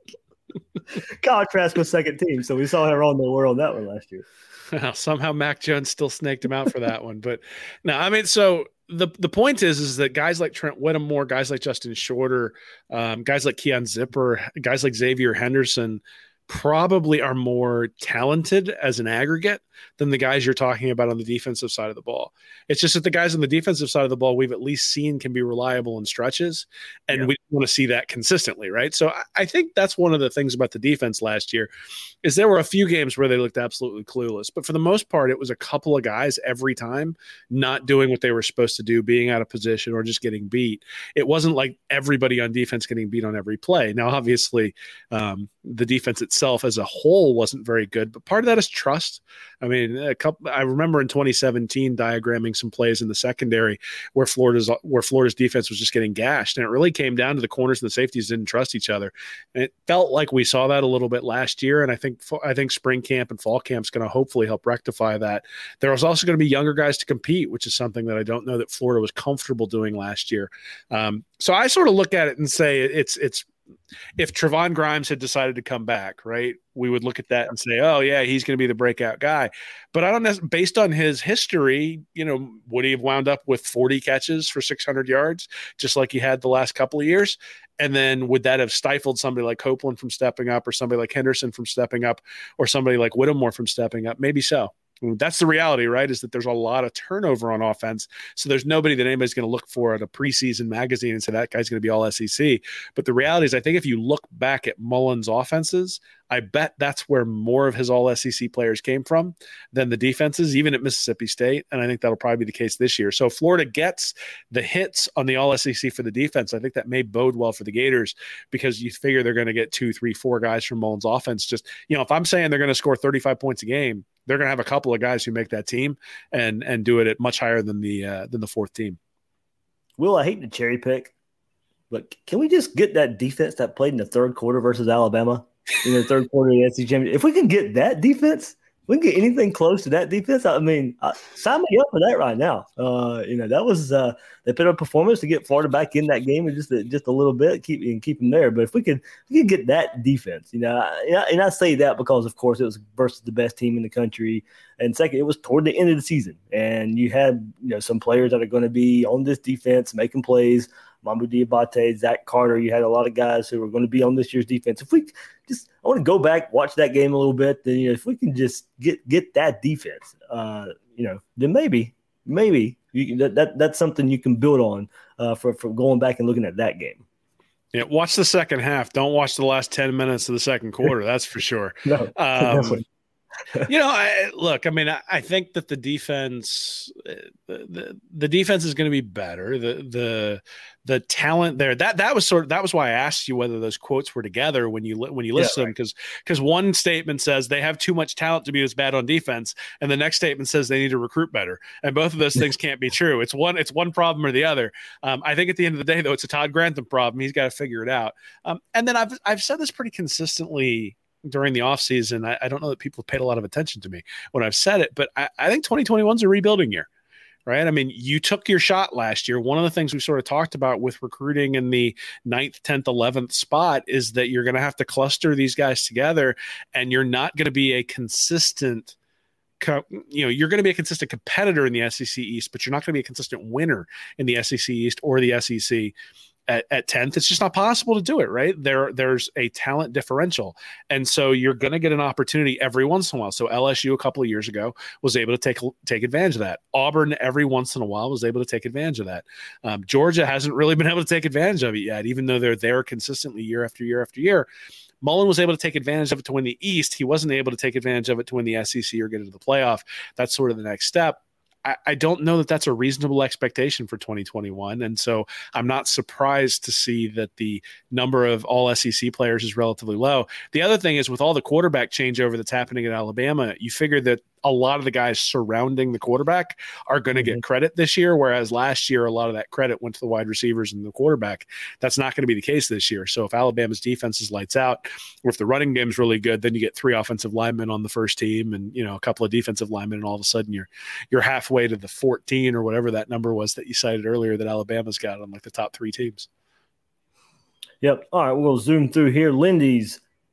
Kyle Trask was second team, so we saw how wrong they were on that one last year. Well, somehow Mac Jones still snaked him out for that one. But no, I mean, so the the point is, is that guys like Trent Whittemore, guys like Justin Shorter, um, guys like Keon Zipper, guys like Xavier Henderson probably are more talented as an aggregate than the guys you're talking about on the defensive side of the ball. It's just that the guys on the defensive side of the ball we've at least seen can be reliable in stretches, and yeah. we want to see that consistently, right? So I think that's one of the things about the defense last year is there were a few games where they looked absolutely clueless, but for the most part, it was a couple of guys every time not doing what they were supposed to do, being out of position or just getting beat. It wasn't like everybody on defense getting beat on every play. Now, obviously, um, the defense itself as a whole wasn't very good, but part of that is trust. I mean, a couple. I remember in twenty seventeen diagramming some plays in the secondary where Florida's where Florida's defense was just getting gashed, and it really came down to the corners and the safeties didn't trust each other. And it felt like we saw that a little bit last year, and I think I think spring camp and fall camp is going to hopefully help rectify that. There was also going to be younger guys to compete, which is something that I don't know that Florida was comfortable doing last year. Um, so I sort of look at it and say it's it's. If Trevon Grimes had decided to come back, right, we would look at that and say, oh, yeah, he's going to be the breakout guy. But I don't know, based on his history, you know, would he have wound up with forty catches for six hundred yards, just like he had the last couple of years? And then would that have stifled somebody like Copeland from stepping up or somebody like Henderson from stepping up or somebody like Whittemore from stepping up? Maybe so. That's the reality, right, is that there's a lot of turnover on offense. So there's nobody that anybody's going to look for at a preseason magazine and say that guy's going to be all S E C. But the reality is I think if you look back at Mullen's offenses, I bet that's where more of his all S E C players came from than the defenses, even at Mississippi State. And I think that'll probably be the case this year. So if Florida gets the hits on the all S E C for the defense, I think that may bode well for the Gators because you figure they're going to get two, three, four guys from Mullen's offense. Just, you know, if I'm saying they're going to score thirty-five points a game, they're going to have a couple of guys who make that team and and do it at much higher than the uh, than the fourth team. Will, I hate to cherry pick, but can we just get that defense that played in the third quarter versus Alabama in the third quarter of the S E C championship? If we can get that defense, we can get anything close to that defense. I mean, uh, sign me up for that right now. Uh, you know, that was uh, they put up a performance to get Florida back in that game and just a, just a little bit, keep and keep them there. But if we could, we could get that defense, you know, I, and I say that because, of course, it was versus the best team in the country, and second, it was toward the end of the season, and you had you know some players that are going to be on this defense making plays. Mamou Diabate, Zach Carter, you had a lot of guys who were going to be on this year's defense. If we just, I want to go back, watch that game a little bit. Then, you know, if we can just get get that defense, uh, you know, then maybe, maybe you can, that, that that's something you can build on uh, for for going back and looking at that game. Yeah, watch the second half. Don't watch the last ten minutes of the second quarter. That's for sure. no, um, you know, I, look, I mean, I, I think that the defense, the, the, the defense is going to be better. The the the talent there, that that was sort of that was why I asked you whether those quotes were together when you when you list yeah, them, because right. because one statement says they have too much talent to be as bad on defense, and the next statement says they need to recruit better, and both of those things can't be true. It's one it's one problem or the other. Um, I think at the end of the day, though, it's a Todd Grantham problem. He's got to figure it out. Um, and then I've I've said this pretty consistently during the offseason. I, I don't know that people have paid a lot of attention to me when I've said it, but I, I think twenty twenty-one is a rebuilding year, right? I mean, you took your shot last year. One of the things we sort of talked about with recruiting in the ninth, tenth, eleventh spot is that you're going to have to cluster these guys together, and you're not going to be a consistent Co- you know, you're going to be a consistent competitor in the S E C East, but you're not going to be a consistent winner in the S E C East or the S E C at, at tenth. It's just not possible to do it, right? There, there's a talent differential. And so you're going to get an opportunity every once in a while. So L S U a couple of years ago was able to take, take advantage of that. Auburn every once in a while was able to take advantage of that. Um, Georgia hasn't really been able to take advantage of it yet, even though they're there consistently year after year after year. Mullen was able to take advantage of it to win the East. He wasn't able to take advantage of it to win the S E C or get into the playoff. That's sort of the next step. I, I don't know that that's a reasonable expectation for twenty twenty-one. And so I'm not surprised to see that the number of all S E C players is relatively low. The other thing is with all the quarterback changeover that's happening at Alabama, you figure that a lot of the guys surrounding the quarterback are going to mm-hmm. get credit this year, whereas last year a lot of that credit went to the wide receivers and the quarterback. That's not going to be the case this year. So if Alabama's defense is lights out, or if the running game's really good, then you get three offensive linemen on the first team and, you know, a couple of defensive linemen, and all of a sudden you're you're halfway to the fourteen or whatever that number was that you cited earlier that Alabama's got on like the top three teams. Yep. All right, we'll zoom through here. Lindy's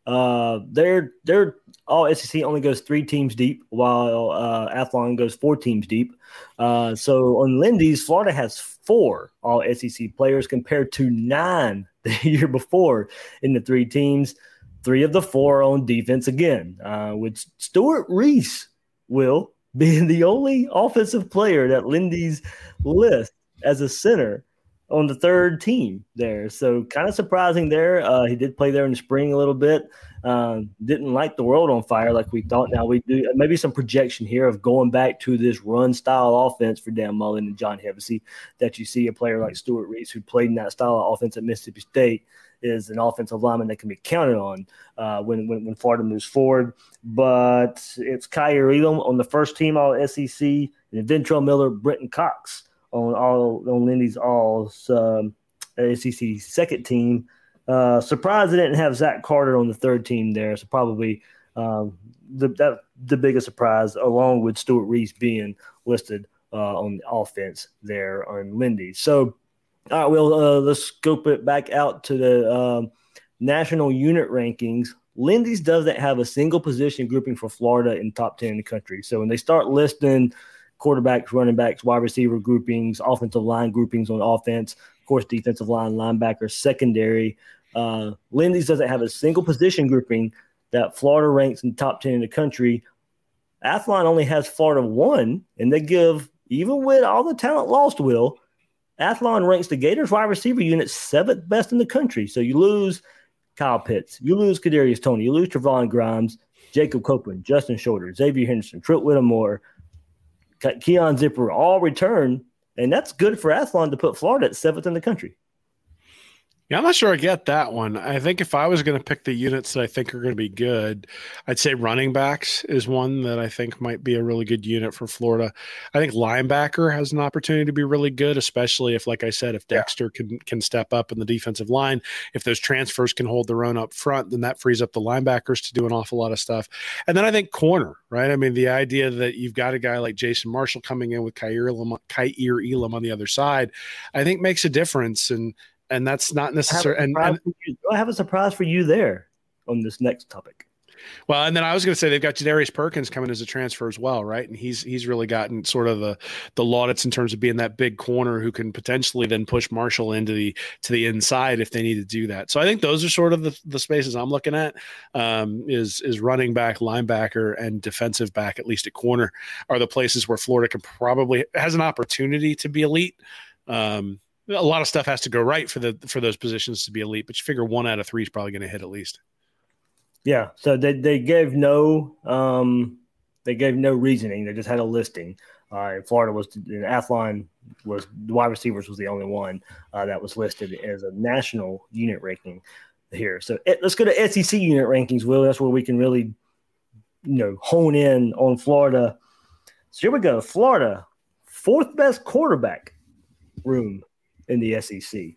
Uh, they're they're all S E C only goes three teams deep, while uh, Athlon goes four teams deep. Uh, so on Lindy's, Florida has four all S E C players compared to nine the year before in the three teams. Three of the four on defense again, uh, with Stuart Reese, Will, being the only offensive player that Lindy's list as a center on the third team there. So kind of surprising there. Uh, he did play there in the spring a little bit. Uh, didn't light the world on fire like we thought. Now we do maybe some projection here of going back to this run style offense for Dan Mullen and John Hevesy, that you see a player like Stuart Reese, who played in that style of offense at Mississippi State, is an offensive lineman that can be counted on uh, when, when when Florida moves forward. But it's Kyer Elam on the first team all S E C, and Ventrell Miller, Brenton Cox on all on Lindy's all um, S E C second team. Uh, surprised they didn't have Zach Carter on the third team there. So probably um, the that, the biggest surprise, along with Stuart Reese being listed uh, on the offense there on Lindy. So. All right, well, uh, let's scope it back out to the um, national unit rankings. Lindy's doesn't have a single position grouping for Florida in top ten in the country. So when they start listing quarterbacks, running backs, wide receiver groupings, offensive line groupings on offense, of course, defensive line, linebackers, secondary, uh, Lindy's doesn't have a single position grouping that Florida ranks in top ten in the country. Athlon only has Florida one, and they give, even with all the talent lost, Will, Athlon ranks the Gators wide receiver unit seventh best in the country. So you lose Kyle Pitts, you lose Kadarius Toney, you lose Trevon Grimes, Jacob Copeland, Justin Shorter, Xavier Henderson, Trent Whittemore, Keon Zipper all return, and that's good for Athlon to put Florida at seventh in the country. Yeah, I'm not sure I get that one. I think if I was going to pick the units that I think are going to be good, I'd say running backs is one that I think might be a really good unit for Florida. I think linebacker has an opportunity to be really good, especially if, like I said, if Dexter yeah. can can step up in the defensive line. If those transfers can hold their own up front, then that frees up the linebackers to do an awful lot of stuff. And then I think corner, right? I mean, the idea that you've got a guy like Jason Marshall coming in with Kyer Elam, Kyer Elam on the other side, I think makes a difference. And And that's not necessary. And, and I have a surprise for you there on this next topic. Well, and then I was going to say they've got Jadarius Perkins coming as a transfer as well, right? And he's he's really gotten sort of the the laudits in terms of being that big corner who can potentially then push Marshall into the to the inside if they need to do that. So I think those are sort of the, the spaces I'm looking at. Um, is is running back, linebacker, and defensive back, at least at corner, are the places where Florida can probably has an opportunity to be elite. Um, A lot of stuff has to go right for the for those positions to be elite, but you figure one out of three is probably going to hit at least. Yeah, so they they gave no um, they gave no reasoning. They just had a listing. Uh, Florida was Athlon was the wide receivers was the only one uh, that was listed as a national unit ranking here. So it, let's go to S E C unit rankings, Will. That's where we can really you know hone in on Florida. So here we go. Florida, fourth best quarterback room in the S E C.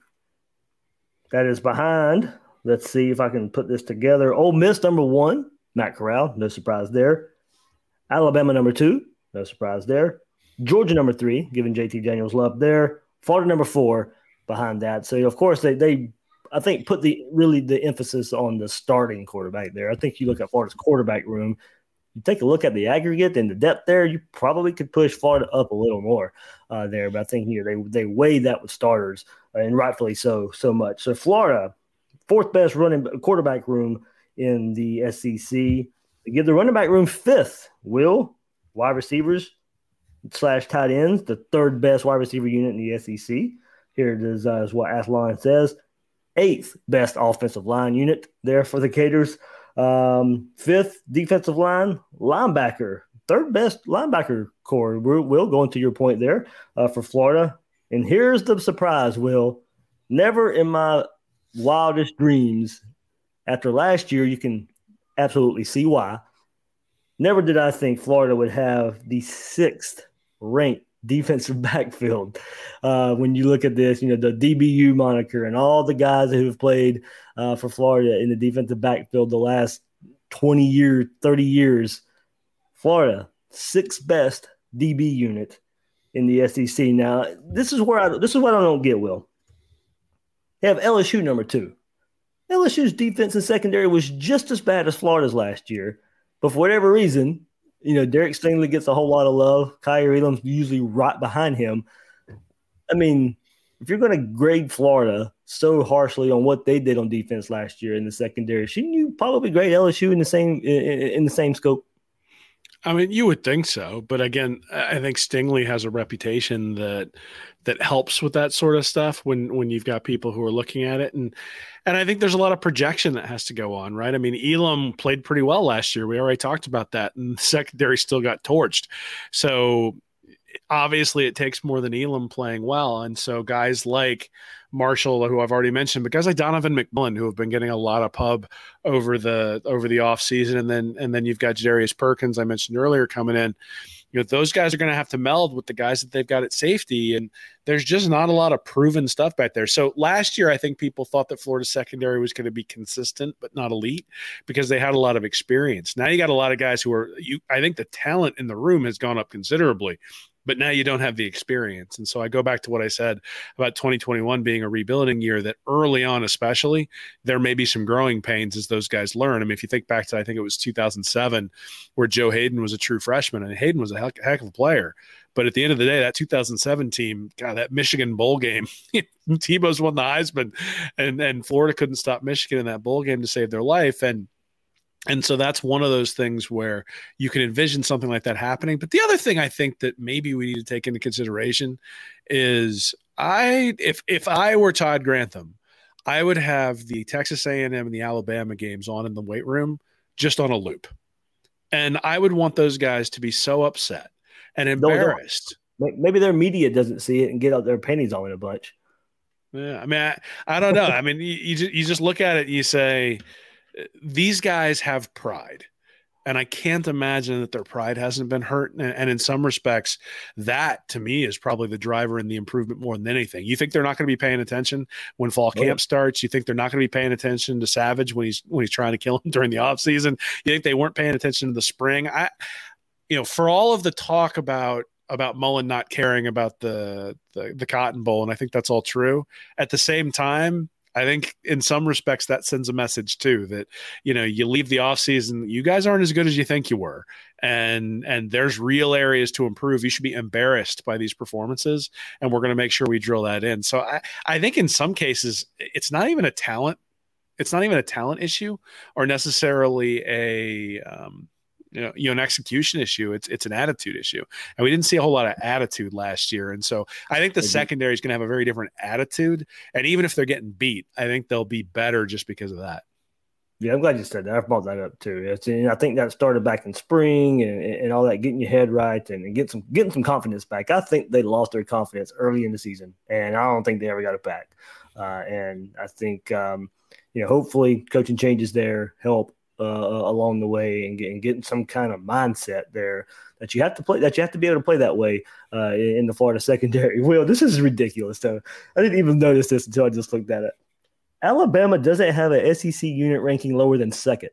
That is behind, let's see if I can put this together. Ole Miss number one, Matt Corral, no surprise there. Alabama number two, no surprise there. Georgia number three, giving J T Daniels love there. Florida number four behind that. So, of course, they, they I think, put the really the emphasis on the starting quarterback there. I think you look at Florida's quarterback room, you take a look at the aggregate and the depth there, you probably could push Florida up a little more uh, there. But I think here they they weigh that with starters, uh, and rightfully so, so much. So Florida, fourth best running quarterback room in the S E C. They give the running back room fifth. Will, wide receivers slash tight ends, the third best wide receiver unit in the S E C. Here it is, uh, is what Athlon says. Eighth best offensive line unit there for the Gators. Um, fifth defensive line, linebacker, third best linebacker core. We're, Will, going to your point there uh, for Florida. And here's the surprise, Will. Never in my wildest dreams, after last year, you can absolutely see why. Never did I think Florida would have the sixth ranked defensive backfield. Uh, when you look at this, you know, the D B U moniker and all the guys who have played uh, for Florida in the defensive backfield the last twenty years, thirty years, Florida, sixth best D B unit in the S E C. Now, this is where I, this is what I don't get, Will. They have L S U number two. L S U's defense and secondary was just as bad as Florida's last year. But for whatever reason, you know, Derek Stingley gets a whole lot of love. Kaiir Elam's usually right behind him. I mean, if you're going to grade Florida so harshly on what they did on defense last year in the secondary, shouldn't you probably grade L S U in the same in, in the same scope? I mean, you would think so, but again, I think Stingley has a reputation that that helps with that sort of stuff when when you've got people who are looking at it, and and I think there's a lot of projection that has to go on, right? I mean, Elam played pretty well last year. We already talked about that, and the secondary still got torched. So obviously, it takes more than Elam playing well, and so guys like Marshall, who I've already mentioned, but guys like Donovan McMillan, who have been getting a lot of pub over the over the offseason, and then and then you've got Jarius Perkins, I mentioned earlier, coming in. You know, those guys are going to have to meld with the guys that they've got at safety, and there's just not a lot of proven stuff back there. So last year, I think people thought that Florida's secondary was going to be consistent but not elite because they had a lot of experience. Now you got a lot of guys who are you. I think the talent in the room has gone up considerably, but now you don't have the experience. And so I go back to what I said about twenty twenty-one being a rebuilding year, that early on especially, there may be some growing pains as those guys learn. I mean, if you think back to, I think it was two thousand seven, where Joe Hayden was a true freshman, and Hayden was a heck, heck of a player. But at the end of the day, that two thousand seven team, God, that Michigan bowl game, Tebow's won the Heisman, and, and Florida couldn't stop Michigan in that bowl game to save their life. And And so that's one of those things where you can envision something like that happening. But the other thing I think that maybe we need to take into consideration is I, if if I were Todd Grantham, I would have the Texas A and M and the Alabama games on in the weight room just on a loop. And I would want those guys to be so upset and embarrassed. No, maybe their media doesn't see it and get out their panties on in a bunch. Yeah, I mean, I, I don't know. I mean, you, you, just, you just look at it and you say, these guys have pride, and I can't imagine that their pride hasn't been hurt. And, and in some respects, that to me is probably the driver in the improvement more than anything. You think they're not going to be paying attention when fall camp oh. starts? You think they're not going to be paying attention to Savage when he's when he's trying to kill him during the offseason? You think they weren't paying attention to the spring? I, you know, for all of the talk about about Mullen not caring about the, the the Cotton Bowl, and I think that's all true. At the same time, I think in some respects that sends a message too, that, you know, you leave the offseason, you guys aren't as good as you think you were. And, and there's real areas to improve. You should be embarrassed by these performances, and we're going to make sure we drill that in. So I, I think in some cases it's not even a talent. It's not even a talent issue or necessarily a, um, you know, you know, an execution issue. It's it's an attitude issue, and we didn't see a whole lot of attitude last year. And so I think the mm-hmm. secondary is going to have a very different attitude. And even if they're getting beat, I think they'll be better just because of that. Yeah, I'm glad you said that. I brought that up too. It's, and I think that started back in spring and, and all that, getting your head right and, and getting some getting some confidence back. I think they lost their confidence early in the season, and I don't think they ever got it back. Uh, and I think um, you know, hopefully, coaching changes there help. Uh, along the way and, get, and getting some kind of mindset there that you have to play, that you have to be able to play that way uh, in the Florida secondary. Will, this is ridiculous. So I didn't even notice this until I just looked at it. Alabama doesn't have an S E C unit ranking lower than second.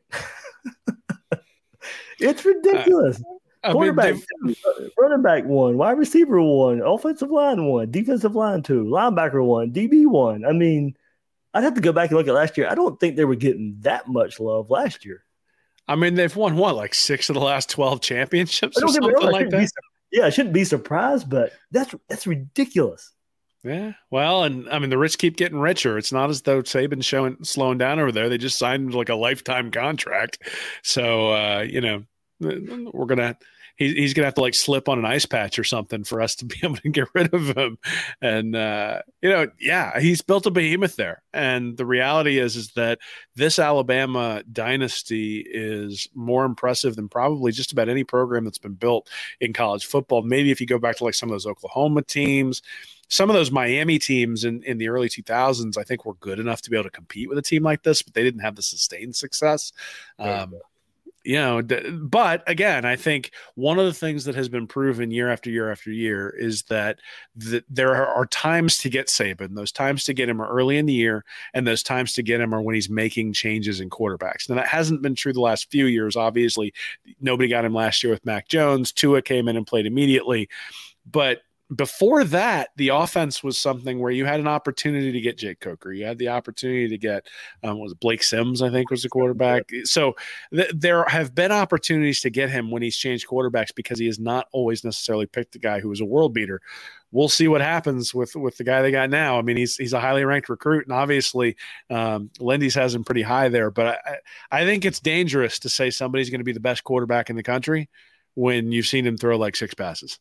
It's ridiculous. Uh, Quarterback, mean, two, running back one, wide receiver one, offensive line one, defensive line two, linebacker one, D B one. I mean, I'd have to go back and look at last year. I don't think they were getting that much love last year. I mean, they've won what, like six of the last twelve championships or something like that? Yeah, I shouldn't be surprised, but that's that's ridiculous. Yeah, well, and I mean, the rich keep getting richer. It's not as though Saban's showing slowing down over there. They just signed like a lifetime contract. So, uh, you know, we're going to – He, he's going to have to like slip on an ice patch or something for us to be able to get rid of him. And, uh, you know, yeah, he's built a behemoth there. And the reality is, is that this Alabama dynasty is more impressive than probably just about any program that's been built in college football. Maybe if you go back to like some of those Oklahoma teams, some of those Miami teams in, in the early two thousands, I think were good enough to be able to compete with a team like this, but they didn't have the sustained success. Um, You know, but again, I think one of the things that has been proven year after year after year is that the, there are times to get Saban. Those times to get him are early in the year, and those times to get him are when he's making changes in quarterbacks. Now, that hasn't been true the last few years. Obviously, nobody got him last year with Mac Jones. Tua came in and played immediately. But before that, the offense was something where you had an opportunity to get Jake Coker. You had the opportunity to get, um, was it Blake Sims, I think was the quarterback. So th- there have been opportunities to get him when he's changed quarterbacks because he has not always necessarily picked the guy who was a world beater. We'll see what happens with, with the guy they got now. I mean, he's he's a highly ranked recruit, and obviously um, Lindy's has him pretty high there. But I, I think it's dangerous to say somebody's going to be the best quarterback in the country when you've seen him throw like six passes.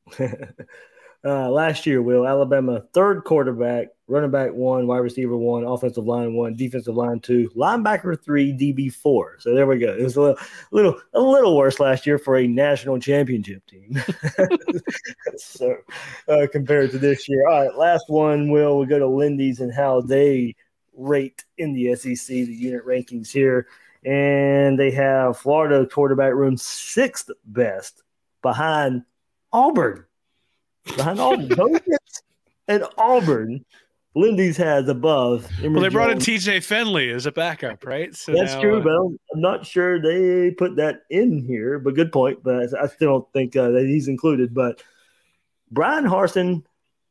Uh, last year, Will, Alabama third quarterback, running back one, wide receiver one, offensive line one, defensive line two, linebacker three, D B four. So there we go. It was a little, little, a little worse last year for a national championship team. so uh, compared to this year. All right, last one, Will, we'll go to Lindy's and how they rate in the S E C, the unit rankings here. And they have Florida quarterback room sixth best behind Auburn. Behind Auburn, and Auburn, Lindy's has above. Emory well, they brought Jones. in T J Finley as a backup, right? So That's now, true, uh, but I'm, I'm not sure they put that in here. But good point. But I still don't think uh, that he's included. But Brian Harsin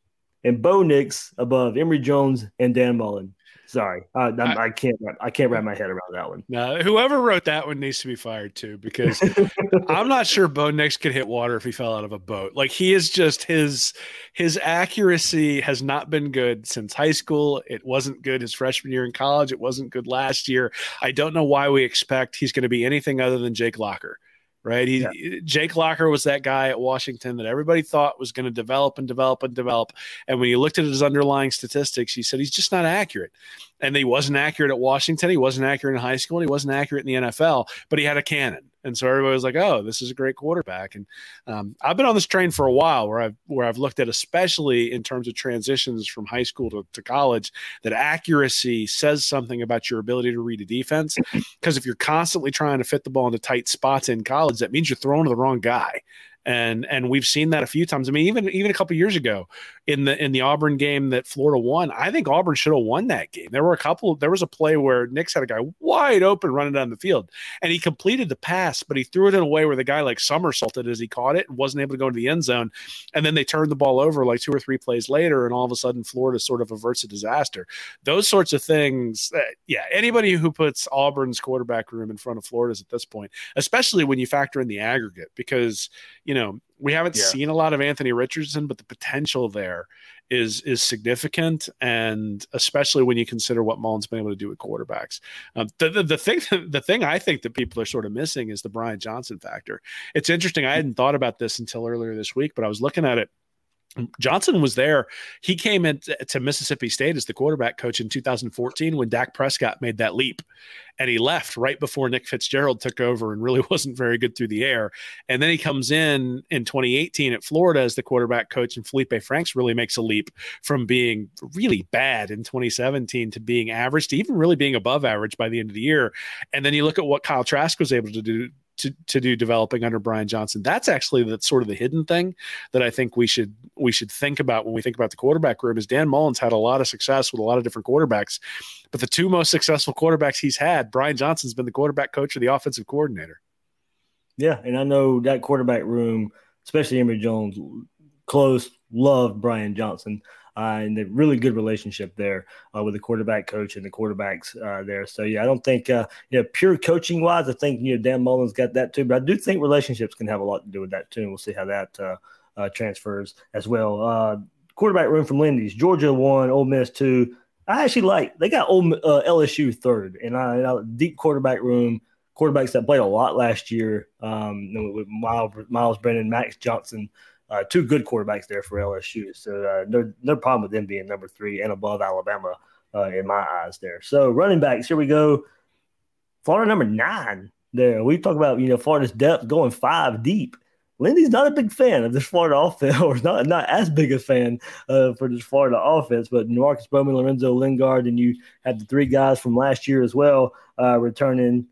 and Bo Nix above Emory Jones and Dan Mullen. Sorry, uh, I, I can't. I can't wrap my head around that one. No, whoever wrote that one needs to be fired too, because I'm not sure Bo Nix could hit water if he fell out of a boat. Like he is just his his accuracy has not been good since high school. It wasn't good his freshman year in college. It wasn't good last year. I don't know why we expect he's going to be anything other than Jake Locker. Right. He, yeah. Jake Locker was that guy at Washington that everybody thought was going to develop and develop and develop. And when you looked at his underlying statistics, you said he's just not accurate. And he wasn't accurate at Washington. He wasn't accurate in high school. And he wasn't accurate in the N F L, but he had a cannon. And so everybody was like, oh, this is a great quarterback. And um, I've been on this train for a while where I've, where I've looked at, especially in terms of transitions from high school to, to college, that accuracy says something about your ability to read a defense. Because if you're constantly trying to fit the ball into tight spots in college, that means you're throwing to the wrong guy. And and we've seen that a few times. I mean, even even a couple of years ago in the in the Auburn game that Florida won, I think Auburn should have won that game. There were a couple. There was a play where Nix had a guy wide open running down the field, and he completed the pass, but he threw it in a way where the guy like somersaulted as he caught it and wasn't able to go into the end zone. And then they turned the ball over like two or three plays later, and all of a sudden Florida sort of averts a disaster. Those sorts of things. Uh, yeah, anybody who puts Auburn's quarterback room in front of Florida's at this point, especially when you factor in the aggregate, because you know, we haven't yeah. seen a lot of Anthony Richardson, but the potential there is is significant, and especially when you consider what Mullen's been able to do with quarterbacks. Um, the, the the thing the thing I think that people are sort of missing is the Brian Johnson factor. It's interesting. I hadn't thought about this until earlier this week, but I was looking at it. Johnson was there. He came into to Mississippi State as the quarterback coach in two thousand fourteen when Dak Prescott made that leap, and he left right before Nick Fitzgerald took over and really wasn't very good through the air. And then he comes in in twenty eighteen at Florida as the quarterback coach, and Felipe Franks really makes a leap from being really bad in twenty seventeen to being average to even really being above average by the end of the year. And then you look at what Kyle Trask was able to do To, to do developing under Brian Johnson. That's actually the sort of the hidden thing that I think we should we should think about when we think about the quarterback room. Is Dan Mullen's had a lot of success with a lot of different quarterbacks, but the two most successful quarterbacks he's had, Brian Johnson's been the quarterback coach or the offensive coordinator. Yeah, and I know that quarterback room, especially Emory Jones, close, loved Brian Johnson. Uh, and a really good relationship there uh, with the quarterback coach and the quarterbacks uh, there. So, yeah, I don't think, uh, you know, pure coaching-wise, I think, you know, Dan Mullen's got that too. But I do think relationships can have a lot to do with that too, and we'll see how that uh, uh, transfers as well. Uh, quarterback room from Lindy's, Georgia one, Ole Miss two. I actually like – they got Ole, uh, L S U third, and I, I deep quarterback room, quarterbacks that played a lot last year um, with Miles, Miles Brennan, Max Johnson. Uh, two good quarterbacks there for L S U. So uh, no, no problem with them being number three and above Alabama uh, in my eyes there. So running backs, here we go. Florida number nine there. We talk about, you know, Florida's depth going five deep. Lindy's not a big fan of this Florida offense, or not not as big a fan uh, for this Florida offense, but Marcus Bowman, Lorenzo Lingard, and you had the three guys from last year as well uh, returning.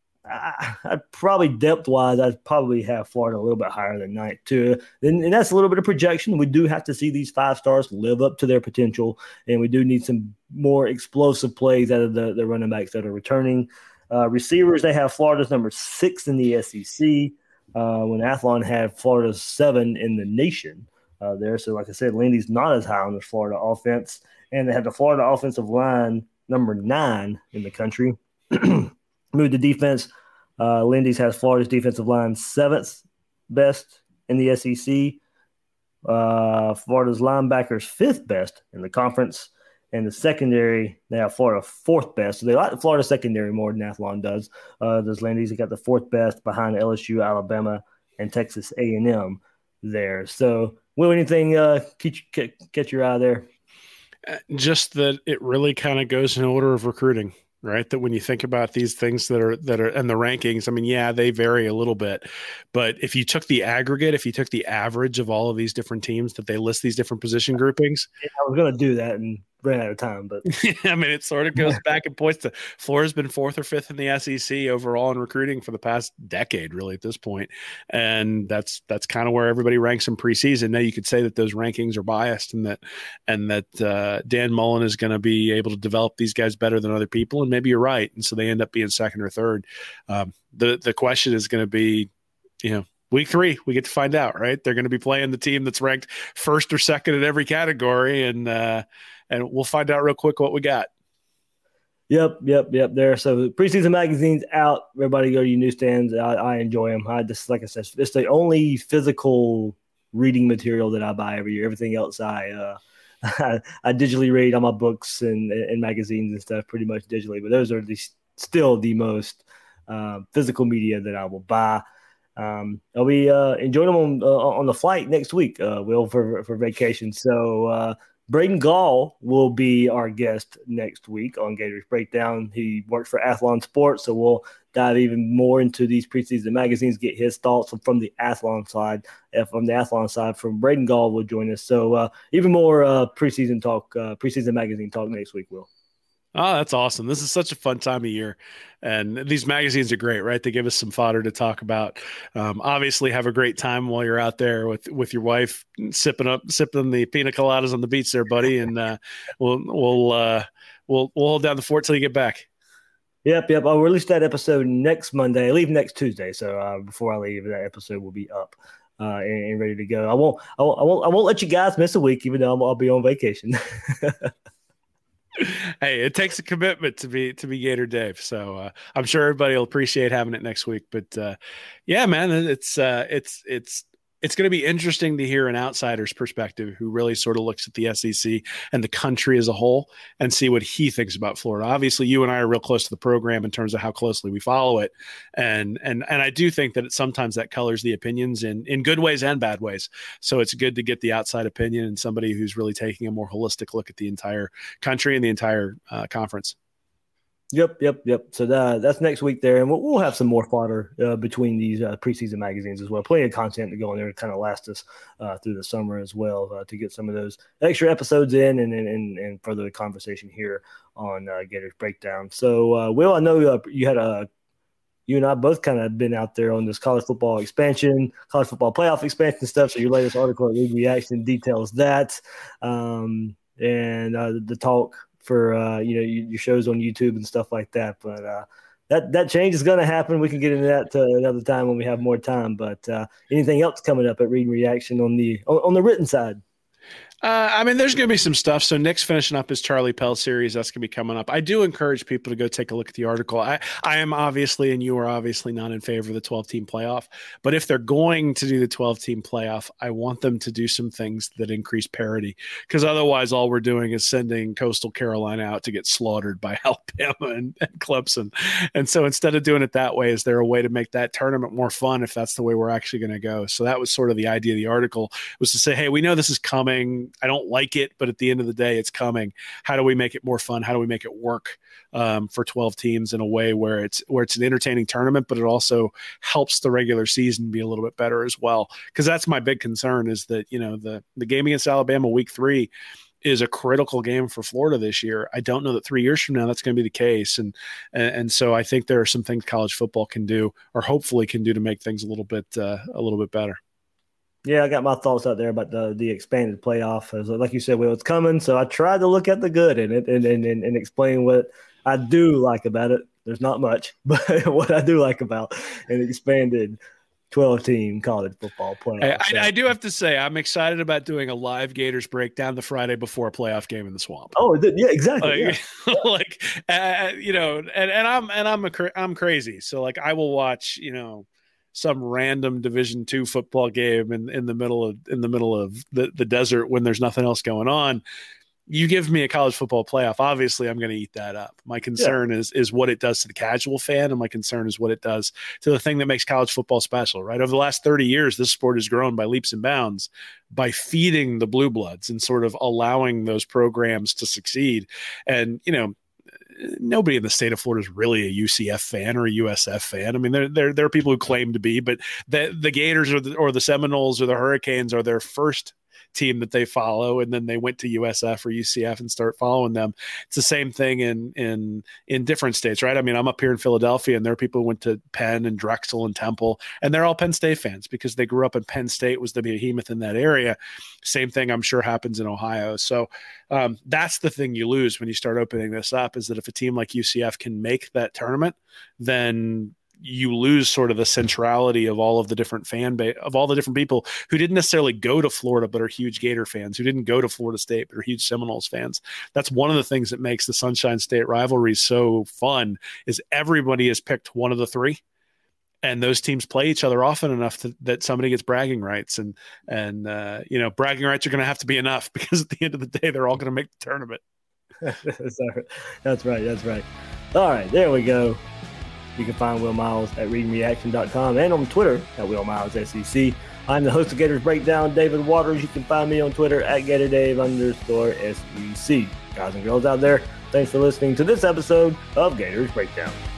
I, I'd probably depth-wise, I'd probably have Florida a little bit higher than ninth too. And, and that's a little bit of projection. We do have to see these five stars live up to their potential, and we do need some more explosive plays out of the, the running backs that are returning. Uh, receivers, they have Florida's number six in the S E C, uh, when Athlon had Florida's seven in the nation. uh, there. So, like I said, Lindy's not as high on the Florida offense, and they have the Florida offensive line number nine in the country. Move the defense. Uh, Lindy's has Florida's defensive line seventh best in the S E C. Uh, Florida's linebackers fifth best in the conference. And the secondary, they have Florida fourth best. So they like the Florida secondary more than Athlon does. Uh, does Lindy's got the fourth best behind L S U, Alabama, and Texas A and M there. So, will anything uh, catch, catch your eye there? Just that it really kind of goes in order of recruiting, right? That when you think about these things that are that are and the rankings, I mean, yeah, they vary a little bit, but if you took the aggregate, if you took the average of all of these different teams that they list these different position groupings, yeah, I was going to do that and ran out of time, but I mean, it sort of goes back and points to Florida's been fourth or fifth in the S E C overall in recruiting for the past decade, really at this point. And that's, that's kind of where everybody ranks in preseason. Now you could say that those rankings are biased and that, and that uh, Dan Mullen is going to be able to develop these guys better than other people. And maybe you're right. And so they end up being second or third. Um, the, the question is going to be, you know, week three, we get to find out, right? They're going to be playing the team that's ranked first or second in every category. And, uh, and we'll find out real quick what we got. Yep, yep, yep. There. So preseason magazines out. Everybody go to your newsstands. I, I enjoy them. I just, like I said, it's the only physical reading material that I buy every year. Everything else I uh, I, I digitally read on my books and, and magazines and stuff pretty much digitally. But those are the, still the most uh, physical media that I will buy. Um, I'll be uh, enjoying them on, uh, on the flight next week, uh, Will, for, for vacation. So, uh, Braden Gall will be our guest next week on Gators Breakdown. He works for Athlon Sports, so we'll dive even more into these preseason magazines, get his thoughts from the Athlon side. From the Athlon side, from Braden Gall will join us. So uh, even more uh, preseason talk, uh, preseason magazine talk next week, Will. Oh, that's awesome. This is such a fun time of year. And these magazines are great, right? They give us some fodder to talk about. Um, obviously, have a great time while you're out there with, with your wife, sipping up, sipping the pina coladas on the beach there, buddy. And uh, we'll we'll uh, we'll we'll hold down the fort till you get back. Yep, yep. I'll release that episode next Monday. I leave next Tuesday, so uh, before I leave, that episode will be up uh, and, and ready to go. I won't, I won't, I won't, I won't let you guys miss a week, even though I'll, I'll be on vacation. Hey, it takes a commitment to be to be Gator Dave, so uh, I'm sure everybody will appreciate having it next week. But uh, yeah, man, it's uh, it's it's it's going to be interesting to hear an outsider's perspective who really sort of looks at the S E C and the country as a whole and see what he thinks about Florida. Obviously, you and I are real close to the program in terms of how closely we follow it, and and and I do think that it, sometimes that colors the opinions in in good ways and bad ways. So it's good to get the outside opinion and somebody who's really taking a more holistic look at the entire country and the entire uh, conference. Yep, yep, yep. So that, that's next week there, and we'll, we'll have some more fodder uh, between these uh, preseason magazines as well. Plenty of content to go in there to kind of last us uh, through the summer as well uh, to get some of those extra episodes in and and, and further the conversation here on uh, Gators Breakdown. So, uh, Will, I know uh, you had a you and I both kind of been out there on this college football expansion, college football playoff expansion stuff. So your latest article at League Reaction details that, um, and uh, the talk for uh, you know your shows on YouTube and stuff like that. But uh, that that change is going to happen. We can get into that uh, another time when we have more time. But uh, anything else coming up at Reading Reaction on the on, on the written side? Uh, I mean, there's going to be some stuff. So Nick's finishing up his Charlie Pell series. That's going to be coming up. I do encourage people to go take a look at the article. I, I am obviously, and you are obviously not in favor of the twelve-team playoff. But if they're going to do the twelve-team playoff, I want them to do some things that increase parity. Because otherwise, all we're doing is sending Coastal Carolina out to get slaughtered by Alabama and, and Clemson. And so instead of doing it that way, is there a way to make that tournament more fun if that's the way we're actually going to go? So that was sort of the idea of the article, was to say, hey, we know this is coming. I don't like it, but at the end of the day, it's coming. How do we make it more fun? How do we make it work um, for twelve teams in a way where it's where it's an entertaining tournament, but it also helps the regular season be a little bit better as well? Because that's my big concern, is that, you know, the the game against Alabama week three is a critical game for Florida this year. I don't know that three years from now that's going to be the case, and, and and so I think there are some things college football can do, or hopefully can do, to make things a little bit uh, a little bit better. Yeah, I got my thoughts out there about the the expanded playoff. As like you said, well, it's coming, so I tried to look at the good in it and and, and, and explain what I do like about it. There's not much, but what I do like about an expanded twelve-team college football playoff. I, I, I do have to say, I'm excited about doing a live Gators breakdown the Friday before a playoff game in the Swamp. Oh, yeah, exactly. Like, yeah. like uh, you know, and, and I'm and I'm a, I'm crazy, so like I will watch, you know, some random Division two football game in, in the middle of in the middle of the, the desert when there's nothing else going on. You give me a college football playoff, obviously I'm going to eat that up. My concern yeah. is is what it does to the casual fan, and my concern is what it does to the thing that makes college football special, right? Over the last thirty years, this sport has grown by leaps and bounds by feeding the blue bloods and sort of allowing those programs to succeed. And, you know, nobody in the state of Florida is really a U C F fan or a U S F fan. I mean, there there, there are people who claim to be, but the, the Gators or the, or the Seminoles or the Hurricanes are their first team that they follow, and then they went to U S F or U C F and start following them. It's the same thing in in in different states, right? I mean, I'm up here in Philadelphia, and there are people who went to Penn and Drexel and Temple, and they're all Penn State fans because they grew up in Penn State, was the behemoth in that area. Same thing I'm sure happens in Ohio. So um, that's the thing you lose when you start opening this up, is that if a team like U C F can make that tournament, then you lose sort of the centrality of all of the different fan base, of all the different people who didn't necessarily go to Florida, but are huge Gator fans, who didn't go to Florida State, but are huge Seminoles fans. That's one of the things that makes the Sunshine State rivalry so fun, is everybody has picked one of the three, and those teams play each other often enough to, that somebody gets bragging rights, and, and, uh, you know, bragging rights are going to have to be enough, because at the end of the day, they're all going to make the tournament. That's right. That's right. All right, there we go. You can find Will Miles at reading reaction dot com and on Twitter at Will Miles S E C. I'm the host of Gators Breakdown, David Waters. You can find me on Twitter at GatorDave underscore S E C. Guys and girls out there, thanks for listening to this episode of Gators Breakdown.